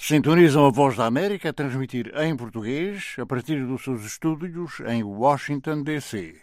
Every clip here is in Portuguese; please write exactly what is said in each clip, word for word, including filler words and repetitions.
Sintonizam a Voz da América a transmitir em português a partir dos seus estúdios em Washington, D C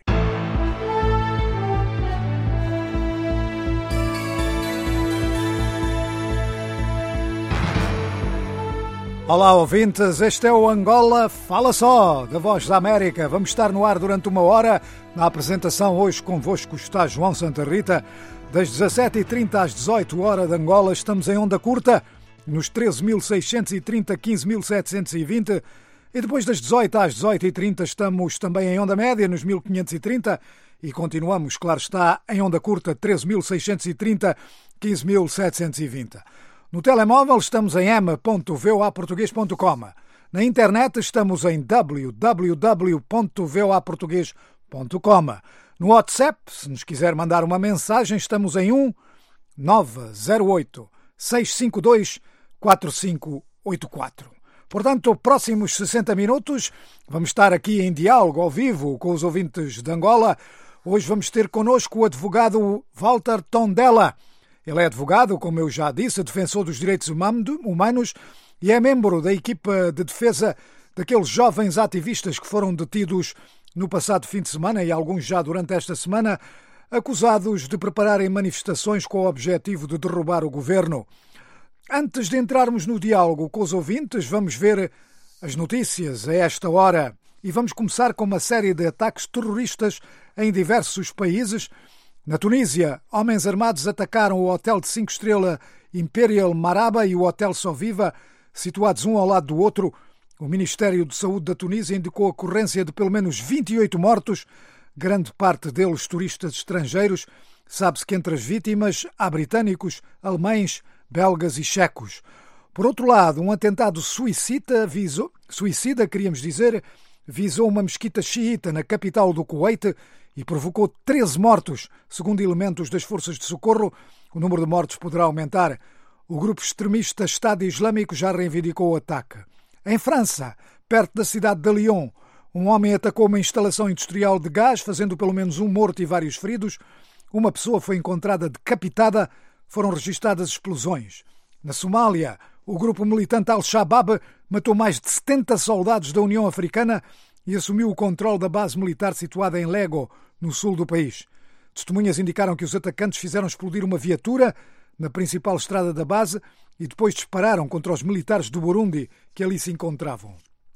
Olá, ouvintes, este é o Angola Fala Só, da Voz da América. Vamos estar no ar durante uma hora. Na apresentação hoje convosco está João Santa Rita. Das dezassete e trinta às dezoito horas de Angola estamos em onda curta, nos treze mil seiscentos e trinta, quinze mil setecentos e vinte. E depois das dezoito às dezoito e trinta estamos também em onda média, nos mil quinhentos e trinta. E continuamos, claro está, em onda curta, treze mil seiscentos e trinta, quinze mil setecentos e vinte. No telemóvel estamos em ema ponto voa português ponto com. Na internet estamos em w w w ponto voa português ponto com. No WhatsApp, se nos quiser mandar uma mensagem, estamos em um nove zero oito, seis cinco dois, quatro cinco oito quatro. Portanto, próximos sessenta minutos vamos estar aqui em diálogo ao vivo com os ouvintes de Angola. Hoje vamos ter connosco o advogado Walter Tondela. Ele é advogado, como eu já disse, defensor dos direitos humanos e é membro da equipa de defesa daqueles jovens ativistas que foram detidos no passado fim de semana e alguns já durante esta semana, acusados de prepararem manifestações com o objetivo de derrubar o governo. Antes de entrarmos no diálogo com os ouvintes, vamos ver as notícias a esta hora e vamos começar com uma série de ataques terroristas em diversos países. Na Tunísia, homens armados atacaram o hotel de cinco estrelas Imperial Maraba e o hotel Soviva, situados um ao lado do outro. O Ministério de Saúde da Tunísia indicou a ocorrência de pelo menos vinte e oito mortos, grande parte deles turistas estrangeiros. Sabe-se que entre as vítimas há britânicos, alemães, belgas e checos. Por outro lado, um atentado suicida, visou, suicida queríamos dizer, visou uma mesquita xiita na capital do Kuwait e provocou treze mortos. Segundo elementos das forças de socorro, o número de mortos poderá aumentar. O grupo extremista Estado Islâmico já reivindicou o ataque. Em França, perto da cidade de Lyon, um homem atacou uma instalação industrial de gás, fazendo pelo menos um morto e vários feridos. Uma pessoa foi encontrada decapitada. Foram registadas explosões. Na Somália, o grupo militante Al-Shabaab matou mais de setenta soldados da União Africana e assumiu o controle da base militar situada em Lego, no sul do país. Testemunhas indicaram que os atacantes fizeram explodir uma viatura na principal estrada da base e depois dispararam contra os militares do Burundi que ali se encontravam.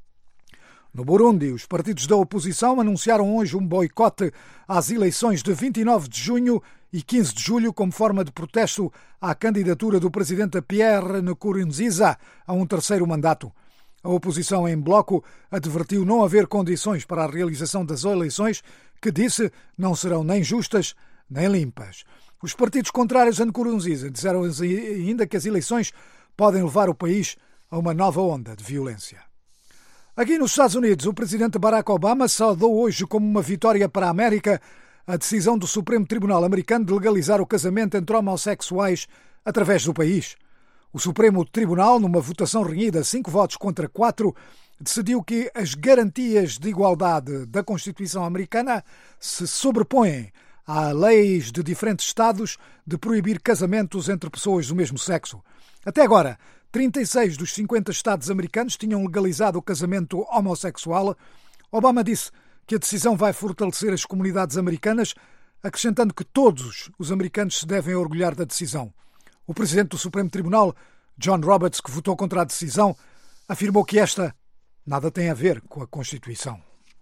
No Burundi, os partidos da oposição anunciaram hoje um boicote às eleições de vinte e nove de junho e quinze de julho como forma de protesto à candidatura do presidente Pierre Nkurunziza a um terceiro mandato. A oposição em bloco advertiu não haver condições para a realização das eleições que, disse, não serão nem justas nem limpas. Os partidos contrários a Nkurunziza disseram ainda que as eleições podem levar o país a uma nova onda de violência. Aqui nos Estados Unidos, o presidente Barack Obama saudou hoje como uma vitória para a América a decisão do Supremo Tribunal americano de legalizar o casamento entre homossexuais através do país. O Supremo Tribunal, numa votação renhida, cinco votos contra quatro, decidiu que as garantias de igualdade da Constituição americana se sobrepõem a leis de diferentes estados de proibir casamentos entre pessoas do mesmo sexo. Até agora, trinta e seis dos cinquenta estados americanos tinham legalizado o casamento homossexual. Obama disse que a decisão vai fortalecer as comunidades americanas, acrescentando que todos os americanos se devem orgulhar da decisão. O presidente do Supremo Tribunal, John Roberts, que votou contra a decisão, afirmou que esta nada tem a ver com a Constituição.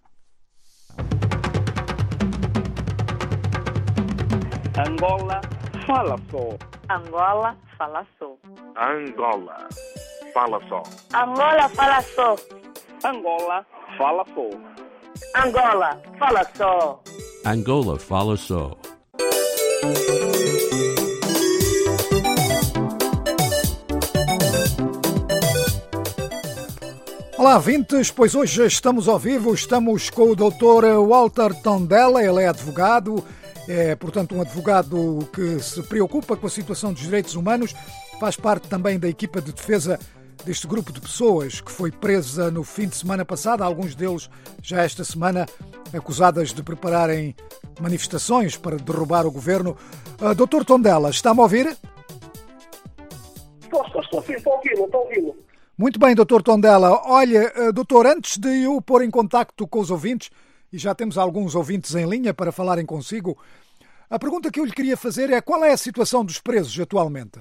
Angola fala só. Angola fala só. Angola fala só. Angola fala só. Angola fala só. Angola fala só. Angola fala só. Olá, ouvintes, pois hoje estamos ao vivo, estamos com o doutor Walter Tondela, ele é advogado, é, portanto, um advogado que se preocupa com a situação dos direitos humanos, faz parte também da equipa de defesa deste grupo de pessoas que foi presa no fim de semana passado, alguns deles já esta semana, acusadas de prepararem manifestações para derrubar o governo. Uh, doutor Tondela, está-me a ouvir? Estou, estou, estou, sim, estou ouvindo, estou ouvindo. Muito bem, doutor Tondela. Olha, doutor, antes de eu pôr em contacto com os ouvintes, e já temos alguns ouvintes em linha para falarem consigo, a pergunta que eu lhe queria fazer é qual é a situação dos presos atualmente?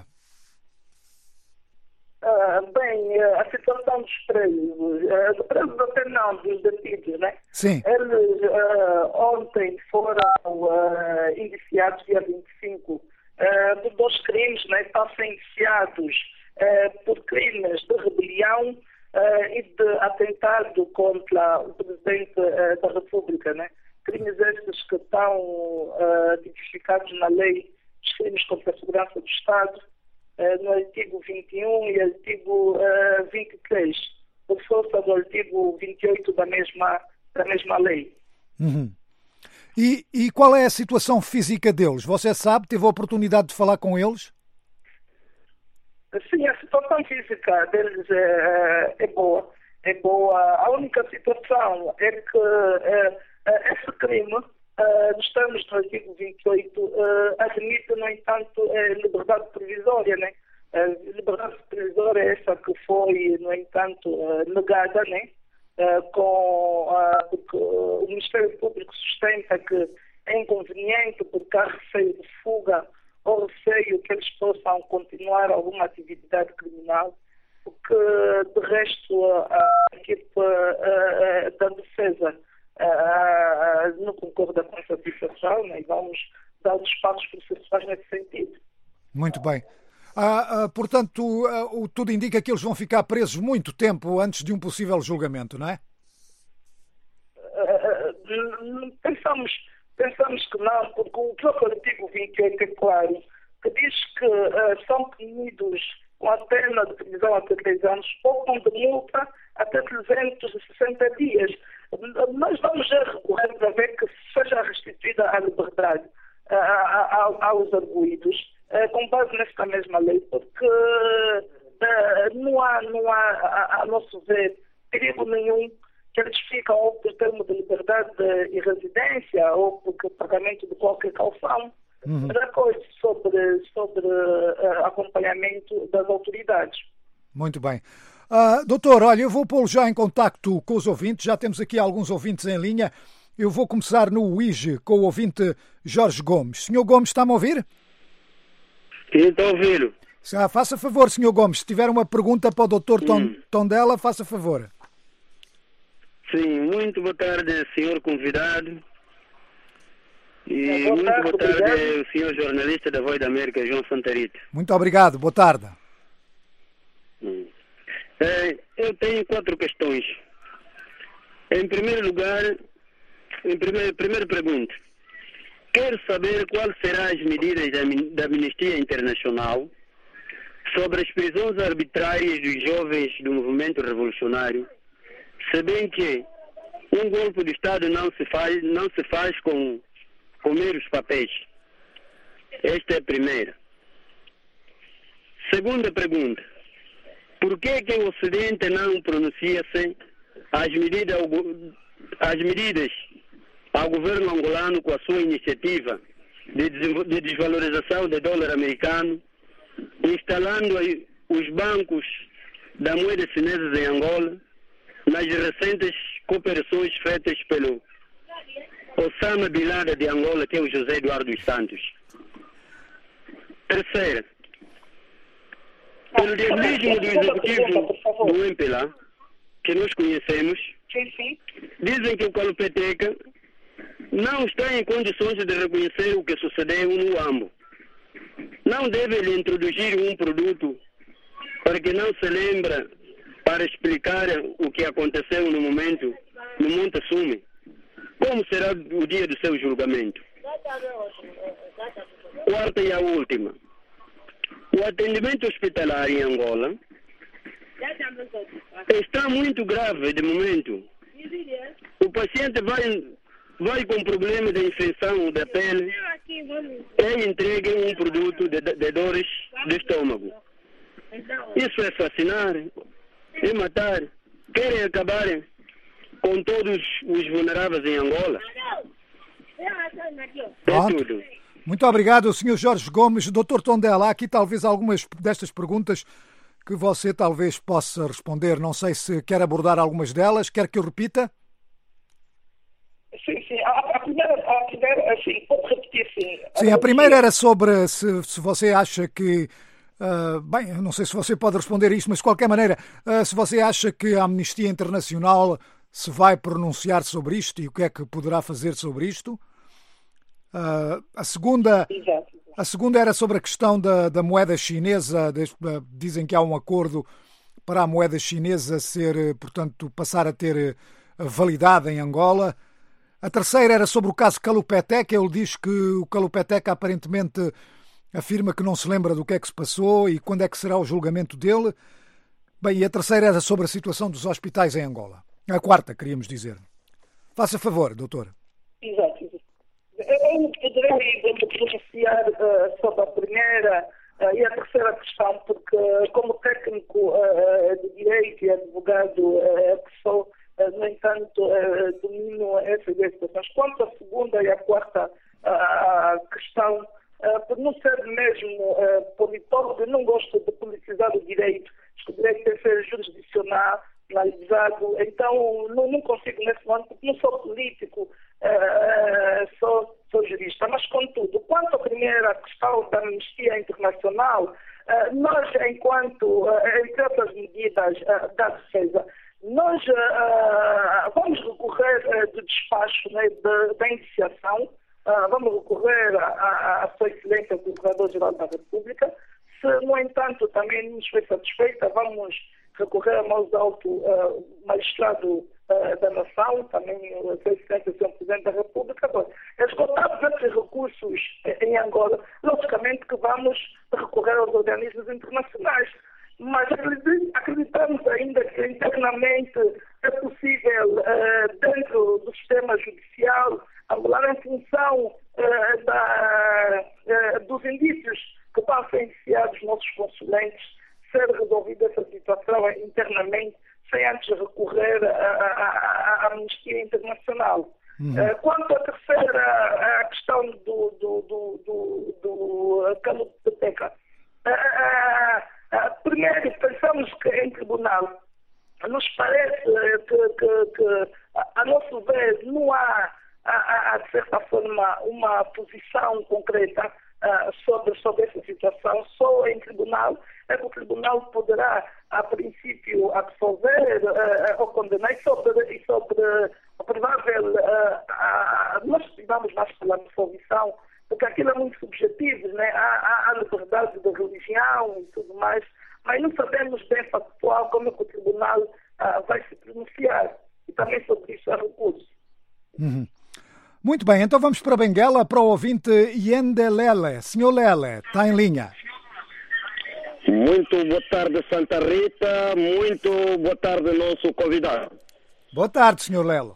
Uh, bem, uh, a situação dos presos, uh, dos presos até não, dos detidos, né? Sim. Eles uh, ontem foram uh, indiciados, dia vinte e cinco, uh, de dois crimes, né? Estão sendo indiciados uh, por crimes de rebelião uh, e de atentado contra o Presidente uh, da República, né? Crimes estes que estão uh, tipificados na lei dos crimes contra a segurança do Estado, uh, no artigo vinte e um e artigo uh, vinte e três, por força do artigo vinte e oito da mesma, da mesma lei. Uhum. E, e qual é a situação física deles? Você sabe, teve a oportunidade de falar com eles? Sim, a situação física deles é, é boa. É boa. A única situação é que é, esse crime, uh, nos termos do artigo vinte e oito, uh, admite, no entanto, uh, liberdade provisória, né? Uh, liberdade provisória é essa que foi, no entanto, uh, negada, né? Uh, com, uh, porque o Ministério Público sustenta que é inconveniente porque há receio de fuga ou receio que eles possam continuar alguma atividade criminal, porque, de resto, a, a equipe uh, da defesa Uh, não concorda com essa situação, né? E vamos dar os passos processuais nesse sentido. Muito bem. Ah, ah, portanto, ah, o, tudo indica que eles vão ficar presos muito tempo antes de um possível julgamento, não é? Uh, uh, pensamos, pensamos que não, porque o próprio artigo vinte e oito é claro, que diz que uh, são punidos com a pena de prisão até três anos ou com de multa até trezentos e sessenta dias. Nós vamos já recorrer para ver que seja restituída a liberdade uh, a, a, aos arguidos, uh, com base nesta mesma lei, porque uh, não há, não há a, a nosso ver, perigo nenhum que eles ficam ou por termo de liberdade e residência ou por pagamento de qualquer calção, uhum. Recorre sobre, sobre uh, acompanhamento das autoridades. Muito bem. Uh, doutor, olha, eu vou pô-lo já em contacto com os ouvintes, já temos aqui alguns ouvintes em linha. Eu vou começar no U I G com o ouvinte Jorge Gomes. senhor Gomes, está-me a ouvir? Sim, estou a ouvir. Ah, faça favor, senhor Gomes, se tiver uma pergunta para o doutor hum. Tondela, faça favor. Sim, muito boa tarde, senhor convidado. E é, boa muito tarde, boa tarde, obrigado. o senhor jornalista da Voz da América, João Santarita. Muito obrigado, boa tarde. Hum. É, eu tenho quatro questões. Em primeiro lugar, em primeiro, primeira pergunta, quero saber quais serão as medidas da, da Amnistia Internacional sobre as prisões arbitrárias dos jovens do movimento revolucionário, se bem que um golpe de Estado não se faz, não se faz com, com meros papéis. Esta é a primeira. Segunda pergunta. Por que que o Ocidente não pronuncia-se as medidas, as medidas ao governo angolano com a sua iniciativa de, de desvalorização do dólar americano, instalando os bancos da moeda chinesa em Angola, nas recentes cooperações feitas pelo Osama Bin Laden de Angola, que é o José Eduardo dos Santos? Terceira. Pelo dinamismo do executivo do M P L A, que nós conhecemos, sim, sim. Dizem que o Calupeteca não está em condições de reconhecer o que sucedeu no Ambo. Não deve lhe introduzir um produto para que não se lembra para explicar o que aconteceu no momento no Monte Sume. Como será o dia do seu julgamento? Quarta e a última. O atendimento hospitalar em Angola está muito grave de momento. O paciente vai, vai com problema de infecção da pele, é entregue um produto de, de dores de estômago. Isso é fascinar, é matar. Querem acabar com todos os vulneráveis em Angola. É tudo. Muito obrigado, senhor Jorge Gomes. doutor Tondela, há aqui talvez algumas destas perguntas que você talvez possa responder. Não sei se quer abordar algumas delas. Quer que eu repita? Sim, sim. A, a primeira, a primeira, sim, pode repetir, sim. Sim, a primeira era sobre se, se você acha que... Uh, bem, eu não sei se você pode responder isso, mas de qualquer maneira, uh, se você acha que a Amnistia Internacional se vai pronunciar sobre isto e o que é que poderá fazer sobre isto. Uh, a segunda... Exato. A segunda era sobre a questão da, da moeda chinesa. Dizem que há um acordo para a moeda chinesa ser, portanto, passar a ter validade em Angola. A terceira era sobre o caso Kalupetec. Ele diz que o Kalupetec aparentemente afirma que não se lembra do que é que se passou e quando é que será o julgamento dele. Bem, e a terceira era sobre a situação dos hospitais em Angola. A quarta, queríamos dizer. Faça favor, doutor. Exato. Eu poderei pronunciar uh, sobre a primeira uh, e a terceira questão, porque como técnico uh, de direito e advogado uh, que sou, uh, no entanto, uh, domino essas questões. Quanto à segunda e à quarta uh, questão, uh, por não ser mesmo uh, politólogo, eu não gosto de politizar o direito. Acho que o direito deve ser jurisdicional, analisado, então não, não consigo nesse momento, porque não sou político, uh, sou, sou jurista. Mas, contudo, quanto à primeira questão da Amnistia Internacional, uh, nós, enquanto, uh, entre outras medidas uh, da defesa, nós uh, vamos recorrer uh, do despacho, né, de, da iniciação, uh, vamos recorrer à Sua Excelência do Procurador-Geral da República. Se, no entanto, também nos foi satisfeita, vamos recorrer ao mais alto uh, magistrado uh, da nação, também o Sua Excelência, o senhor Presidente da República. Bom, esgotados esses recursos em Angola, logicamente que vamos recorrer aos organismos internacionais. Mas acreditamos ainda que internamente é possível, uh, dentro do sistema judicial angolano, em função uh, da, uh, dos indícios que vão ser indiciados os nossos consulentes, ser resolvida essa situação internamente, sem antes recorrer à Amnistia Internacional. Uhum. Uh, quanto à terceira a questão do, do, do, do, do Kalupetec, uh, uh, uh, primeiro pensamos que em tribunal nos parece que, que, que a nosso ver não há, há, há de certa forma uma posição concreta Uh, sobre, sobre essa situação. Só em tribunal é que o tribunal poderá, a princípio, absolver uh, ou condenar. E sobre, e sobre a provável, uh, uh, nós precisamos mais pela absolvição, porque aquilo é muito subjetivo, né? há, há, há liberdade de religião e tudo mais, mas não sabemos bem factual como é que o tribunal uh, vai se pronunciar. E também sobre isso há recurso. Uhum. Muito bem, então vamos para Benguela, para o ouvinte Yende Lele. Senhor Lele, está em linha. Muito boa tarde, Santa Rita. Muito boa tarde, nosso convidado. Boa tarde, senhor Lele.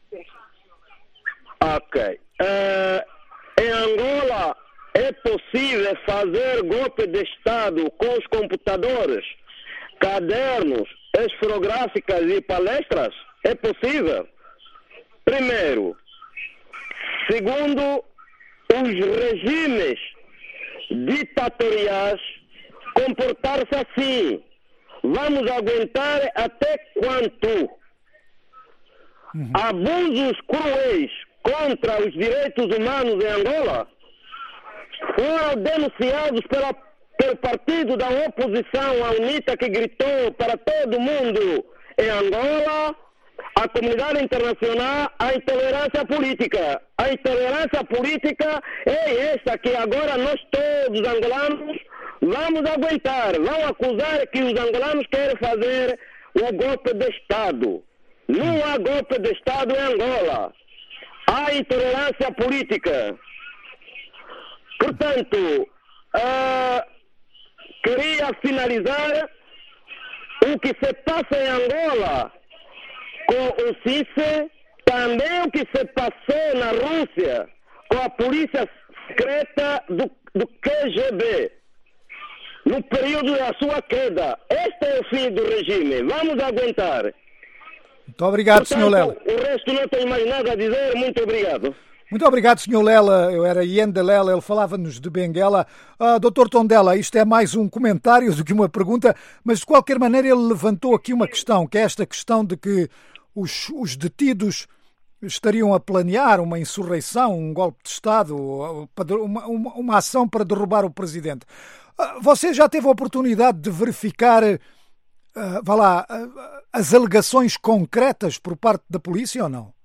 Ok. Uh, em Angola, é possível fazer golpe de Estado com os computadores, cadernos, esferográficas e palestras? É possível? Primeiro. Segundo, os regimes ditatoriais comportar-se assim. Vamos aguentar até quanto? Uhum. Abusos cruéis contra os direitos humanos em Angola foram denunciados pela, pelo partido da oposição, a UNITA, que gritou para todo mundo em Angola, a comunidade internacional, a intolerância política. A intolerância política é esta que agora nós todos angolanos vamos aguentar. Vão acusar que os angolanos querem fazer o golpe de Estado. Não há golpe de Estado em Angola. Há intolerância política. Portanto, uh, queria finalizar o que se passa em Angola com o C I S E, também o que se passou na Rússia com a polícia secreta do, do K G B, no período da sua queda. Este é o fim do regime. Vamos aguentar. Muito obrigado, Portanto, senhor Lele. O resto não tenho mais nada a dizer. Muito obrigado. Muito obrigado, senhor Lela. Eu era Ienda Lela, ele falava-nos de Benguela. Uh, doutor Tondela, isto é mais um comentário do que uma pergunta, mas de qualquer maneira ele levantou aqui uma questão, que é esta questão de que os, os detidos estariam a planear uma insurreição, um golpe de Estado, uma, uma, uma ação para derrubar o presidente. Uh, você já teve a oportunidade de verificar, uh, vá lá, uh, as alegações concretas por parte da polícia ou não?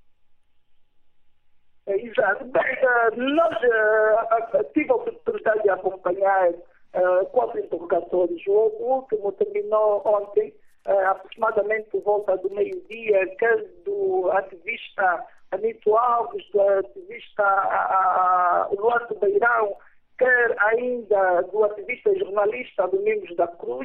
Exato. Bem, nós uh, tive a oportunidade de acompanhar uh, quatro interrogatórios. O último terminou ontem, uh, aproximadamente por volta do meio-dia, quer do ativista Anito Alves, do ativista uh, Eduardo Beirão, quer ainda do ativista e jornalista Domingos da Cruz,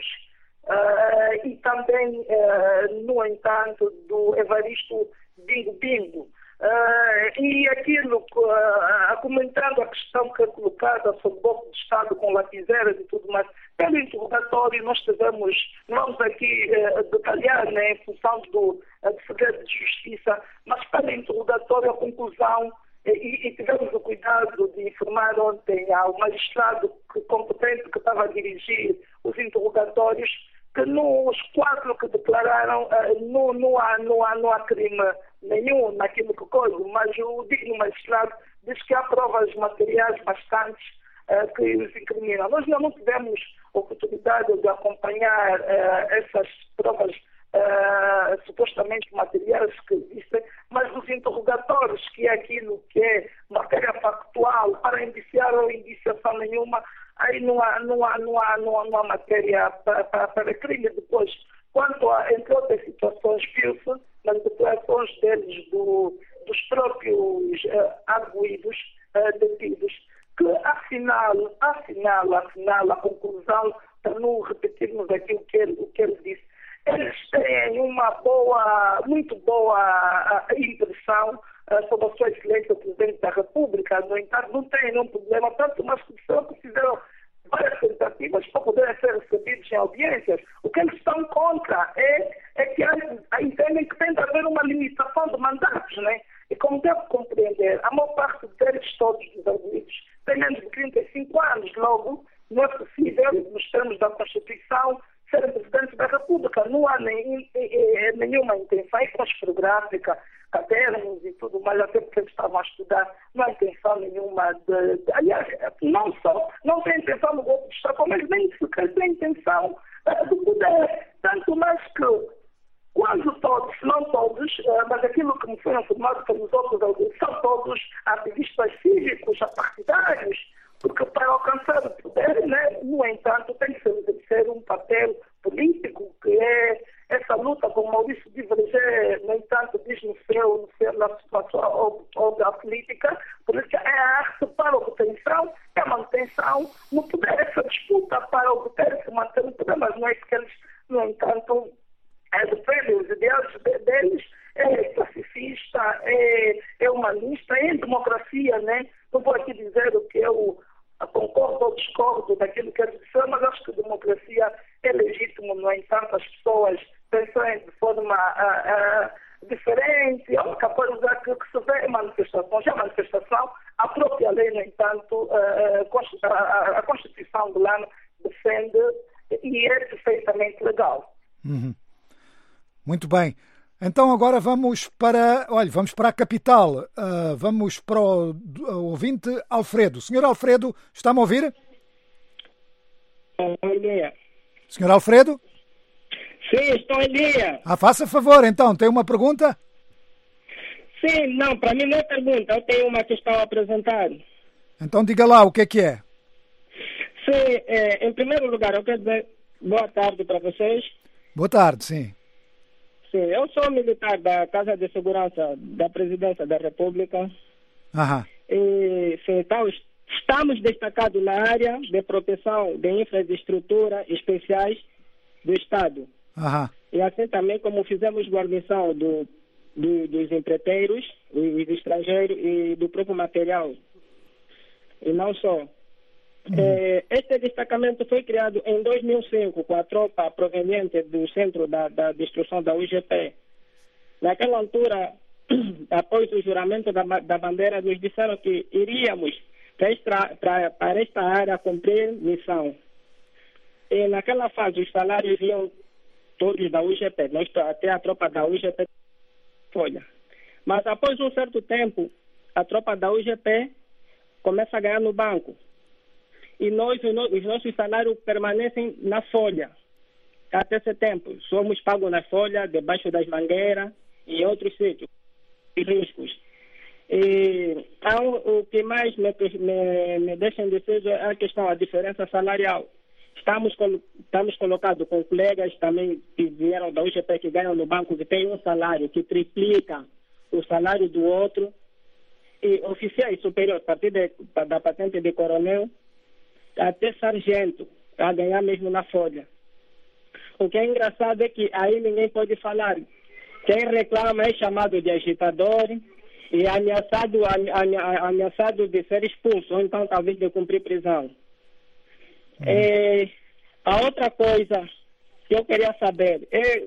uh, e também, uh, no entanto, do Evaristo Bingo Bingo. Uh, e aquilo, uh, comentando a questão que é colocada sobre o golpe de Estado com lapiseiras e tudo mais, pelo interrogatório nós tivemos, vamos aqui uh, detalhar, né, em função do uh, segredo de justiça, mas pelo interrogatório a conclusão, e, e tivemos o cuidado de informar ontem ao magistrado que, competente que estava a dirigir os interrogatórios, que nos quatro que declararam uh, não, não, há, não, há, não há crime nenhum naquilo que coisa, mas o digno magistrado diz que há provas materiais bastantes uh, que os incriminam. Nós ainda não tivemos oportunidade de acompanhar uh, essas provas uh, supostamente materiais que existem, mas os interrogatórios, que é aquilo que é matéria factual, para indiciar ou indiciação nenhuma, aí não há, não há, não há, não há, não há matéria para, para, para crime. Depois, quanto a, entre outras situações, viu-se nas declarações deles, do, dos próprios uh, arguidos, uh, detidos, que afinal, afinal, afinal, a conclusão, para não repetirmos aqui o que ele, o que ele disse, eles têm uma boa, muito boa uh, impressão uh, sobre a sua excelência, o Presidente da República. No entanto, não tem nenhum problema, tanto mais que fizeram várias tentativas para poderem ser recebidos em audiências. O que eles estão contra é, é que a entendem que tem de haver uma limitação de mandatos, né? E como deve compreender, a maior parte deles, todos os arguidos, têm menos de trinta e cinco anos, logo não é possível, nos termos da Constituição, serem presidentes da República. Não há nem, nenhuma intenção, é prosperográfica, cadernos e tudo mais, até porque eles estavam a estudar, não há intenção nenhuma de, de aliás, não só, não tem intenção do golpe de Estado, como eles nem sequer têm intenção uh, do poder, tanto mais que quase todos, não todos, uh, mas aquilo que me foi informado pelos outros, são todos ativistas cívicos, apartidários, porque para alcançar o poder, né, no entanto, tem que exercer um papel político, que é essa luta, como Maurício de Verger, no entanto, diz no seu, no seu, na, na sua obra política, política é a arte para a obtenção, é a manutenção no poder, essa disputa para obter se manter no poder, mas não é que eles, no entanto, é, defendem os ideais deles, é pacifista, é, é humanista, é em democracia, né? Não vou aqui dizer o que eu concordo ou discordo daquilo que eles disseram, mas acho que a democracia é legítimo, no entanto, as pessoas pensarem de forma uh, uh, diferente, ou capaz de usar aquilo que se vê em manifestações. A manifestação, a própria lei, no entanto, uh, a, a Constituição do ano defende e é perfeitamente legal. Uhum. Muito bem. Então agora vamos para, olha, vamos para a capital. Uh, vamos para o uh, ouvinte Alfredo. Senhor Alfredo, está-me a ouvir? Bom dia. Senhor Alfredo? Sim, estou em dia. Ah, faça favor, então. Tem uma pergunta? Sim, não, para mim não é pergunta. Eu tenho uma questão a apresentar. Então diga lá, o que é que é? Sim, é, em primeiro lugar, eu quero dizer boa tarde para vocês. Boa tarde, sim. Sim, eu sou militar da Casa de Segurança da Presidência da República. Aham. E, sim, então, estamos destacados na área de proteção de infraestrutura especiais do Estado. Aham. E assim também como fizemos guarnição do, do, dos empreiteiros, os estrangeiros e do próprio material. E não só. Uhum. É, este destacamento foi criado em dois mil e cinco com a tropa proveniente do Centro da, da Destruição da U G P. Naquela altura, após o juramento da, da bandeira, nos disseram que iríamos para esta, para, para esta área cumprir missão. E naquela fase os salários iam todos da U G P, nós, até a tropa da U G P folha. Mas após um certo tempo, a tropa da U G P começa a ganhar no banco. E nós, os nossos salários permanecem na folha. Até esse tempo, somos pagos na folha, debaixo das mangueiras e em outros sítios, riscos. E o que mais me, me, me deixa indeciso é a questão, a diferença salarial. Estamos, estamos colocados com colegas também que vieram da U G P, que ganham no banco, que tem um salário que triplica o salário do outro, e oficiais superiores, a partir de, da patente de coronel, até sargento, a ganhar mesmo na folha. O que é engraçado é que aí ninguém pode falar. Quem reclama é chamado de agitador e ameaçado, ameaçado de ser expulso, ou então talvez de cumprir prisão. Hum. É, a outra coisa que eu queria saber é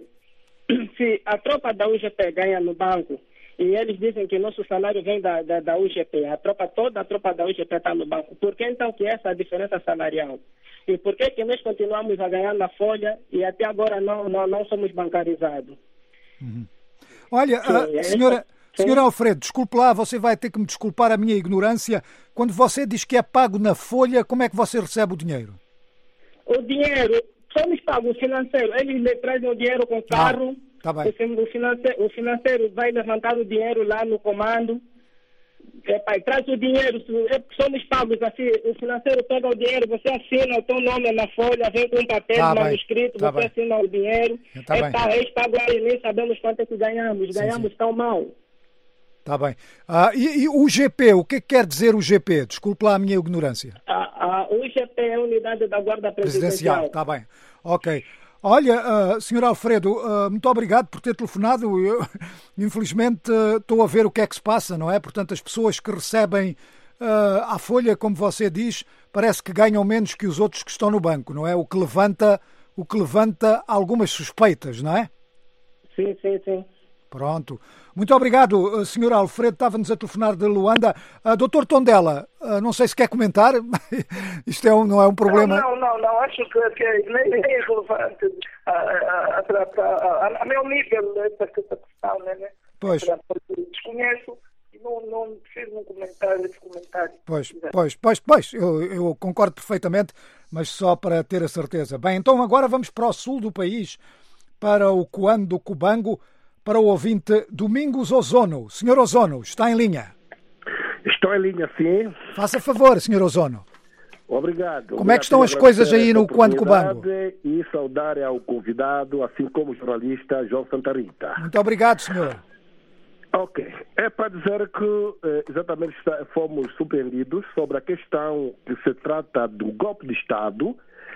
se a tropa da U G P ganha no banco e eles dizem que nosso salário vem da, da, da U G P, a tropa, toda a tropa da U G P está no banco. Por que então que essa diferença salarial? E por que que nós continuamos a ganhar na folha e até agora não, não, não somos bancarizados? Uhum. Olha, Sim, a senhora, sim. senhora Alfredo, desculpe lá, você vai ter que me desculpar a minha ignorância. Quando você diz que é pago na folha, como é que você recebe o dinheiro? O dinheiro, somos pagos financeiro. Eles lhe trazem o dinheiro com carro. Ah. Tá bem. O financeiro, o financeiro vai levantar o dinheiro lá no comando. Epa, traz o dinheiro, somos pagos assim. O financeiro pega o dinheiro, você assina o teu nome na folha, vem com um papel tá manuscrito, tá você bem. assina o dinheiro. Tá Epa, eles pagam aí, nem sabemos quanto é que ganhamos. Sim, ganhamos sim. tão mal. Está bem. Ah, e, e o G P, o que é que quer dizer o G P? Desculpe lá a minha ignorância. A, a U G P é a Unidade da Guarda Presidencial. Presidencial. Está bem. Ok. Olha, uh, senhor Alfredo, uh, muito obrigado por ter telefonado. Eu, infelizmente, uh, estou a ver o que é que se passa, não é? Portanto, as pessoas que recebem uh, à folha, como você diz, parece que ganham menos que os outros que estão no banco, não é? O que levanta, o que levanta algumas suspeitas, não é? Sim, sim, sim. Pronto. Muito obrigado, senhor Alfredo. Estava-nos a telefonar de Luanda. Uh, doutor Tondela, uh, não sei se quer comentar. Isto é um, não é um problema... Não, não, não. não. Acho que, que nem, nem é relevante a, a, a, a, a meu nível essa questão, né? Pois. Desconheço e não, não preciso um comentário, esse comentário. Pois, pois, pois, pois. Eu, eu concordo perfeitamente, mas só para ter a certeza. Bem, então agora vamos para o sul do país, para o Coano do Cubango, para o ouvinte Domingos Ozono. Senhor Ozono, está em linha? Estou em linha, sim. Faça favor, senhor Ozono. Obrigado. Como é que estão as coisas aí no Coano do Cubango? E saudar ao convidado, assim como o jornalista João Santa Rita. Muito obrigado, senhor. Ok. É para dizer que exatamente fomos surpreendidos sobre a questão que se trata do golpe de Estado.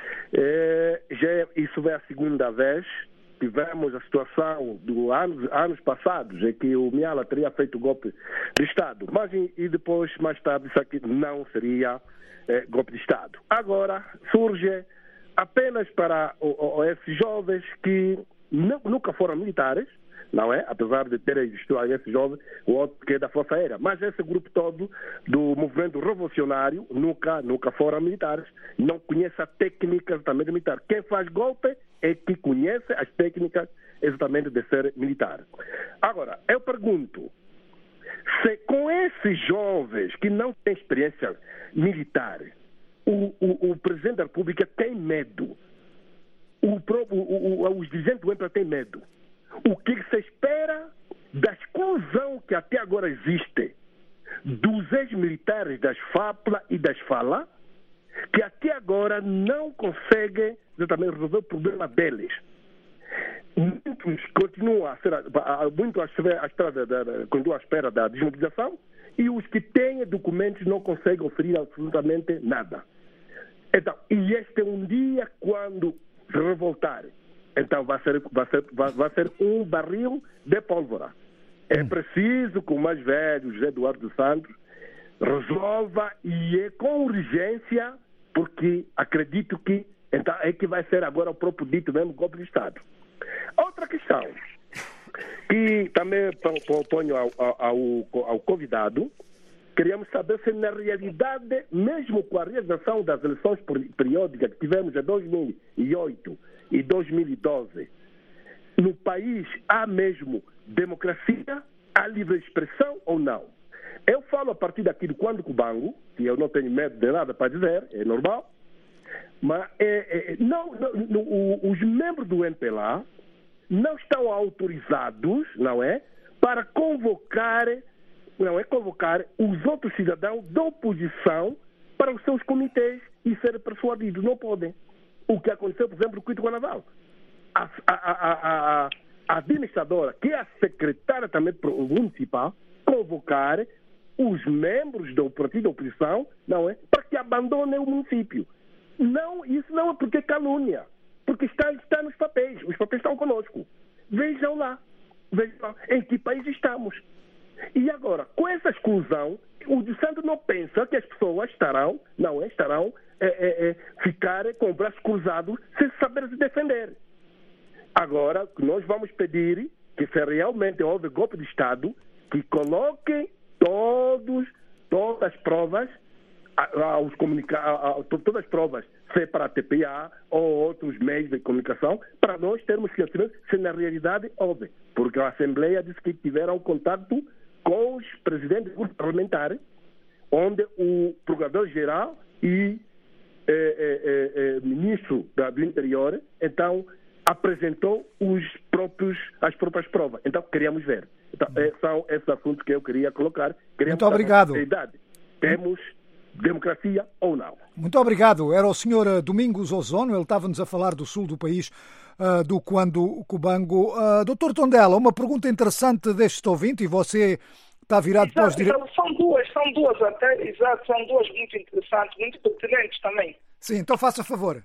É, já, isso é a segunda vez. Tivemos a situação dos anos, anos passados em que o Miala teria feito o golpe de Estado, mas e depois, mais tarde, isso aqui não seria eh, golpe de Estado. Agora surge apenas para o, o, esses jovens que não, nunca foram militares, não é? Apesar de terem visto a esse jovem, o outro que é da Força Aérea. Mas esse grupo todo do movimento revolucionário nunca, nunca foram militares, não conhece a técnica exatamente militar. Quem faz golpe é que conhece as técnicas exatamente de ser militar. Agora, eu pergunto, se com esses jovens que não têm experiência militar, o, o, o Presidente da República tem medo, o, o, o, os dirigentes do EMPLA têm medo, o que se espera da exclusão que até agora existe dos ex-militares das FAPLA e das FALA, que até agora não conseguem exatamente resolver o problema deles. Muitos continuam a ser, muito à espera, continuam à espera da desmobilização e os que têm documentos não conseguem oferir absolutamente nada. Então, e este é um dia quando se revoltarem. Então vai ser, vai, ser, vai, vai ser um barril de pólvora. É preciso que o mais velho, José Eduardo Santos, resolva e é com urgência, porque acredito que então, é que vai ser agora o próprio dito mesmo golpe de Estado. Outra questão, que também proponho ao, ao, ao convidado, queríamos saber se na realidade, mesmo com a realização das eleições periódicas que tivemos em dois mil e oito e dois mil e doze, no país há mesmo democracia, há livre expressão ou não? Eu falo a partir daqui do Quando Cubango, que eu não tenho medo de nada para dizer, é normal, mas é, é, não, não, não, os membros do M P L A não estão autorizados, não é, para convocar, não é, convocar os outros cidadãos da oposição para os seus comitês e serem persuadidos. Não podem. O que aconteceu, por exemplo, no Cuito Guanaval. A, a, a, a, a administradora, que é a secretária também municipal, convocar os membros do partido da oposição, não é, para que abandonem o município. Não, isso não é porque é calúnia, porque está, está nos papéis, os papéis estão conosco. Vejam lá, vejam lá em que país estamos. E agora, com essa exclusão, o de Santo não pensa que as pessoas estarão, não é, estarão é, é, é, ficar com os braços cruzados sem saber se defender. Agora, nós vamos pedir que, se realmente houve golpe de Estado, que coloquem todos, todas as provas, aos comunica- a, a, todas as provas, se para a T P A ou outros meios de comunicação, para nós termos que saber se na realidade houve. Porque a Assembleia disse que tiveram contato com os presidentes do grupo parlamentar, onde o procurador-geral e eh, eh, eh, ministro da, do Interior, então, apresentou os próprios, as próprias provas. Então, queríamos ver. Então, é, são esses assuntos que eu queria colocar. Queríamos Muito obrigado. Temos democracia ou não? Muito obrigado. Era o senhor Domingos Ozono, ele estava-nos a falar do sul do país, uh, do Quando Cubango. Uh, doutor Tondela, uma pergunta interessante deste ouvinte, e você está virado exato, para os direitos... São duas, são duas até, exato, são duas muito interessantes, muito pertinentes também. Sim, então faça favor.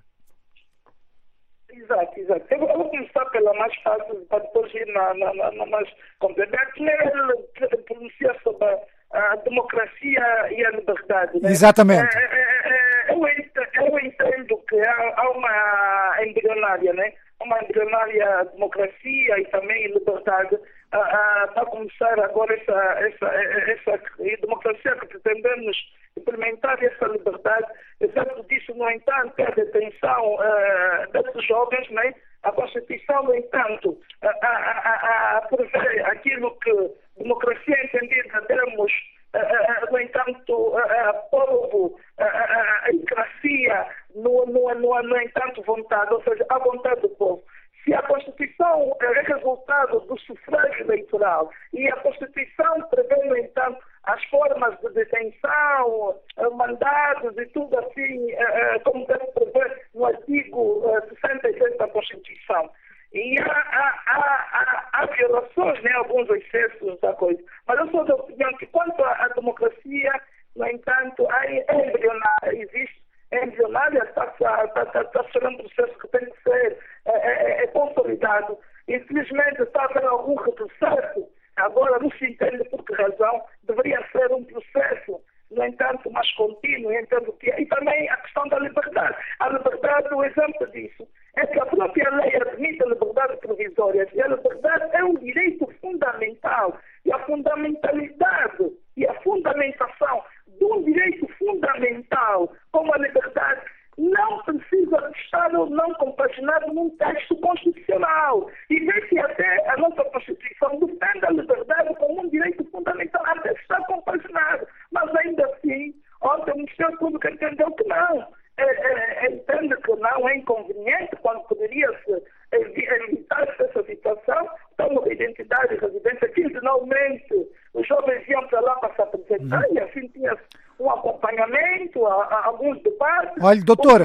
Exato, exato. Eu vou começar pela mais fácil, para depois ir na, na, na, na mais complexa. Primeiro, ele pronuncia sobre a, a democracia e a liberdade. Né? Exatamente. É, é, é, eu, entendo, eu entendo que há, há uma embrionária, né? Uma embrionária democracia e também liberdade. A, a, para começar agora essa, essa, essa democracia que pretendemos implementar, essa liberdade, exato disso, no entanto, a detenção uh, desses jovens, né? A Constituição, no entanto, a, a, a, a prevê aquilo que democracia entendida temos, uh, uh, no entanto, uh, uh, povo, uh, uh, a democracia, no, no, no, no entanto, vontade, ou seja, a vontade do povo. Se a Constituição é resultado do sufrágio eleitoral e a Constituição prevê, no entanto, as formas de detenção, mandados e tudo assim, como deve prever no artigo sessenta e seis da Constituição. E há, há, há, há violações, né, alguns excessos da coisa. Mas eu sou da opinião que, quanto à democracia, no entanto, é embrionária, existe. É embrionária, está tá, tá, tá sendo um processo que tem que ser é, é, é consolidado. Infelizmente, está a haver algum retrocesso. Agora, não se entende por que razão deveria ser um processo, no entanto, mais contínuo. Entendo que é. E também a questão da liberdade. A liberdade, o exemplo disso, é que a própria lei admite a liberdade provisória. E a liberdade é um direito fundamental. E a fundamentalidade e a fundamentação de um direito fundamental como a liberdade não precisa estar ou não compaginado num texto constitucional. E vê que até a nossa Constituição defende a liberdade como um direito fundamental, até está compaginado. Mas ainda assim, ontem o Ministério Público entendeu que não. É, é, entende que não é inconveniente quando poderia-se evitar-se essa situação, então a identidade e residência, quinzenalmente os jovens iam para lá para se apresentar uhum. e assim tinha um acompanhamento, a, a alguns debates. Olha, doutor,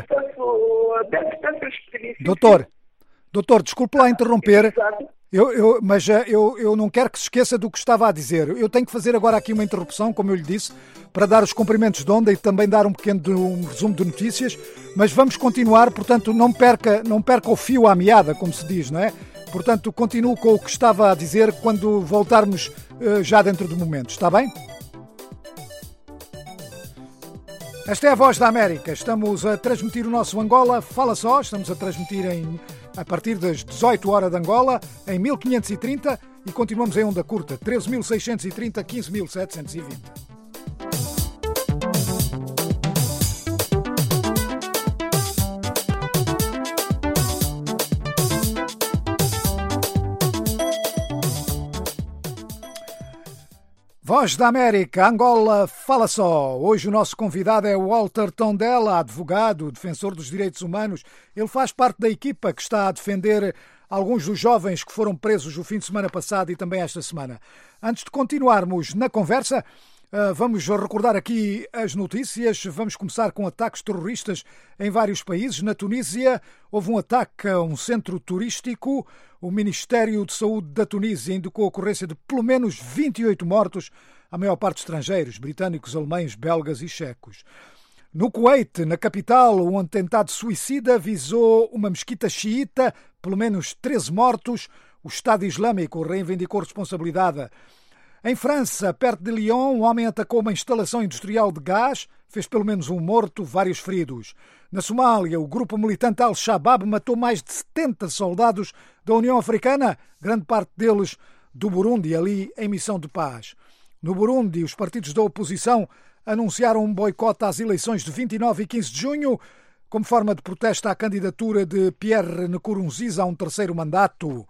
um processo, doutor, doutor, desculpe lá interromper, eu, eu, mas eu, eu não quero que se esqueça do que estava a dizer. Eu tenho que fazer agora aqui uma interrupção, como eu lhe disse, para dar os cumprimentos de onda e também dar um pequeno um resumo de notícias, mas vamos continuar, portanto, não perca, não perca o fio à meada, como se diz, não é? Portanto, continuo com o que estava a dizer quando voltarmos uh, já dentro do momento, está bem? Esta é a Voz da América. Estamos a transmitir o nosso Angola Fala Só. Estamos a transmitir em, a partir das dezoito horas de Angola, em mil quinhentos e trinta, e continuamos em onda curta, treze mil seiscentos e trinta, quinze mil setecentos e vinte. Voz da América, Angola, fala só. Hoje o nosso convidado é Walter Tondela, advogado, defensor dos direitos humanos. Ele faz parte da equipa que está a defender alguns dos jovens que foram presos o fim de semana passado e também esta semana. Antes de continuarmos na conversa, vamos recordar aqui as notícias. Vamos começar com ataques terroristas em vários países. Na Tunísia houve um ataque a um centro turístico. O Ministério de Saúde da Tunísia indicou a ocorrência de pelo menos vinte e oito mortos, a maior parte estrangeiros, britânicos, alemães, belgas e checos. No Kuwait, na capital, um atentado suicida visou uma mesquita xiita, pelo menos treze mortos. O Estado Islâmico reivindicou responsabilidade. Em França, perto de Lyon, um homem atacou uma instalação industrial de gás, fez pelo menos um morto, vários feridos. Na Somália, o grupo militante Al-Shabaab matou mais de setenta soldados da União Africana, grande parte deles do Burundi, ali em missão de paz. No Burundi, os partidos da oposição anunciaram um boicote às eleições de vinte e nove e quinze de junho, como forma de protesto à candidatura de Pierre Nkurunziza a um terceiro mandato.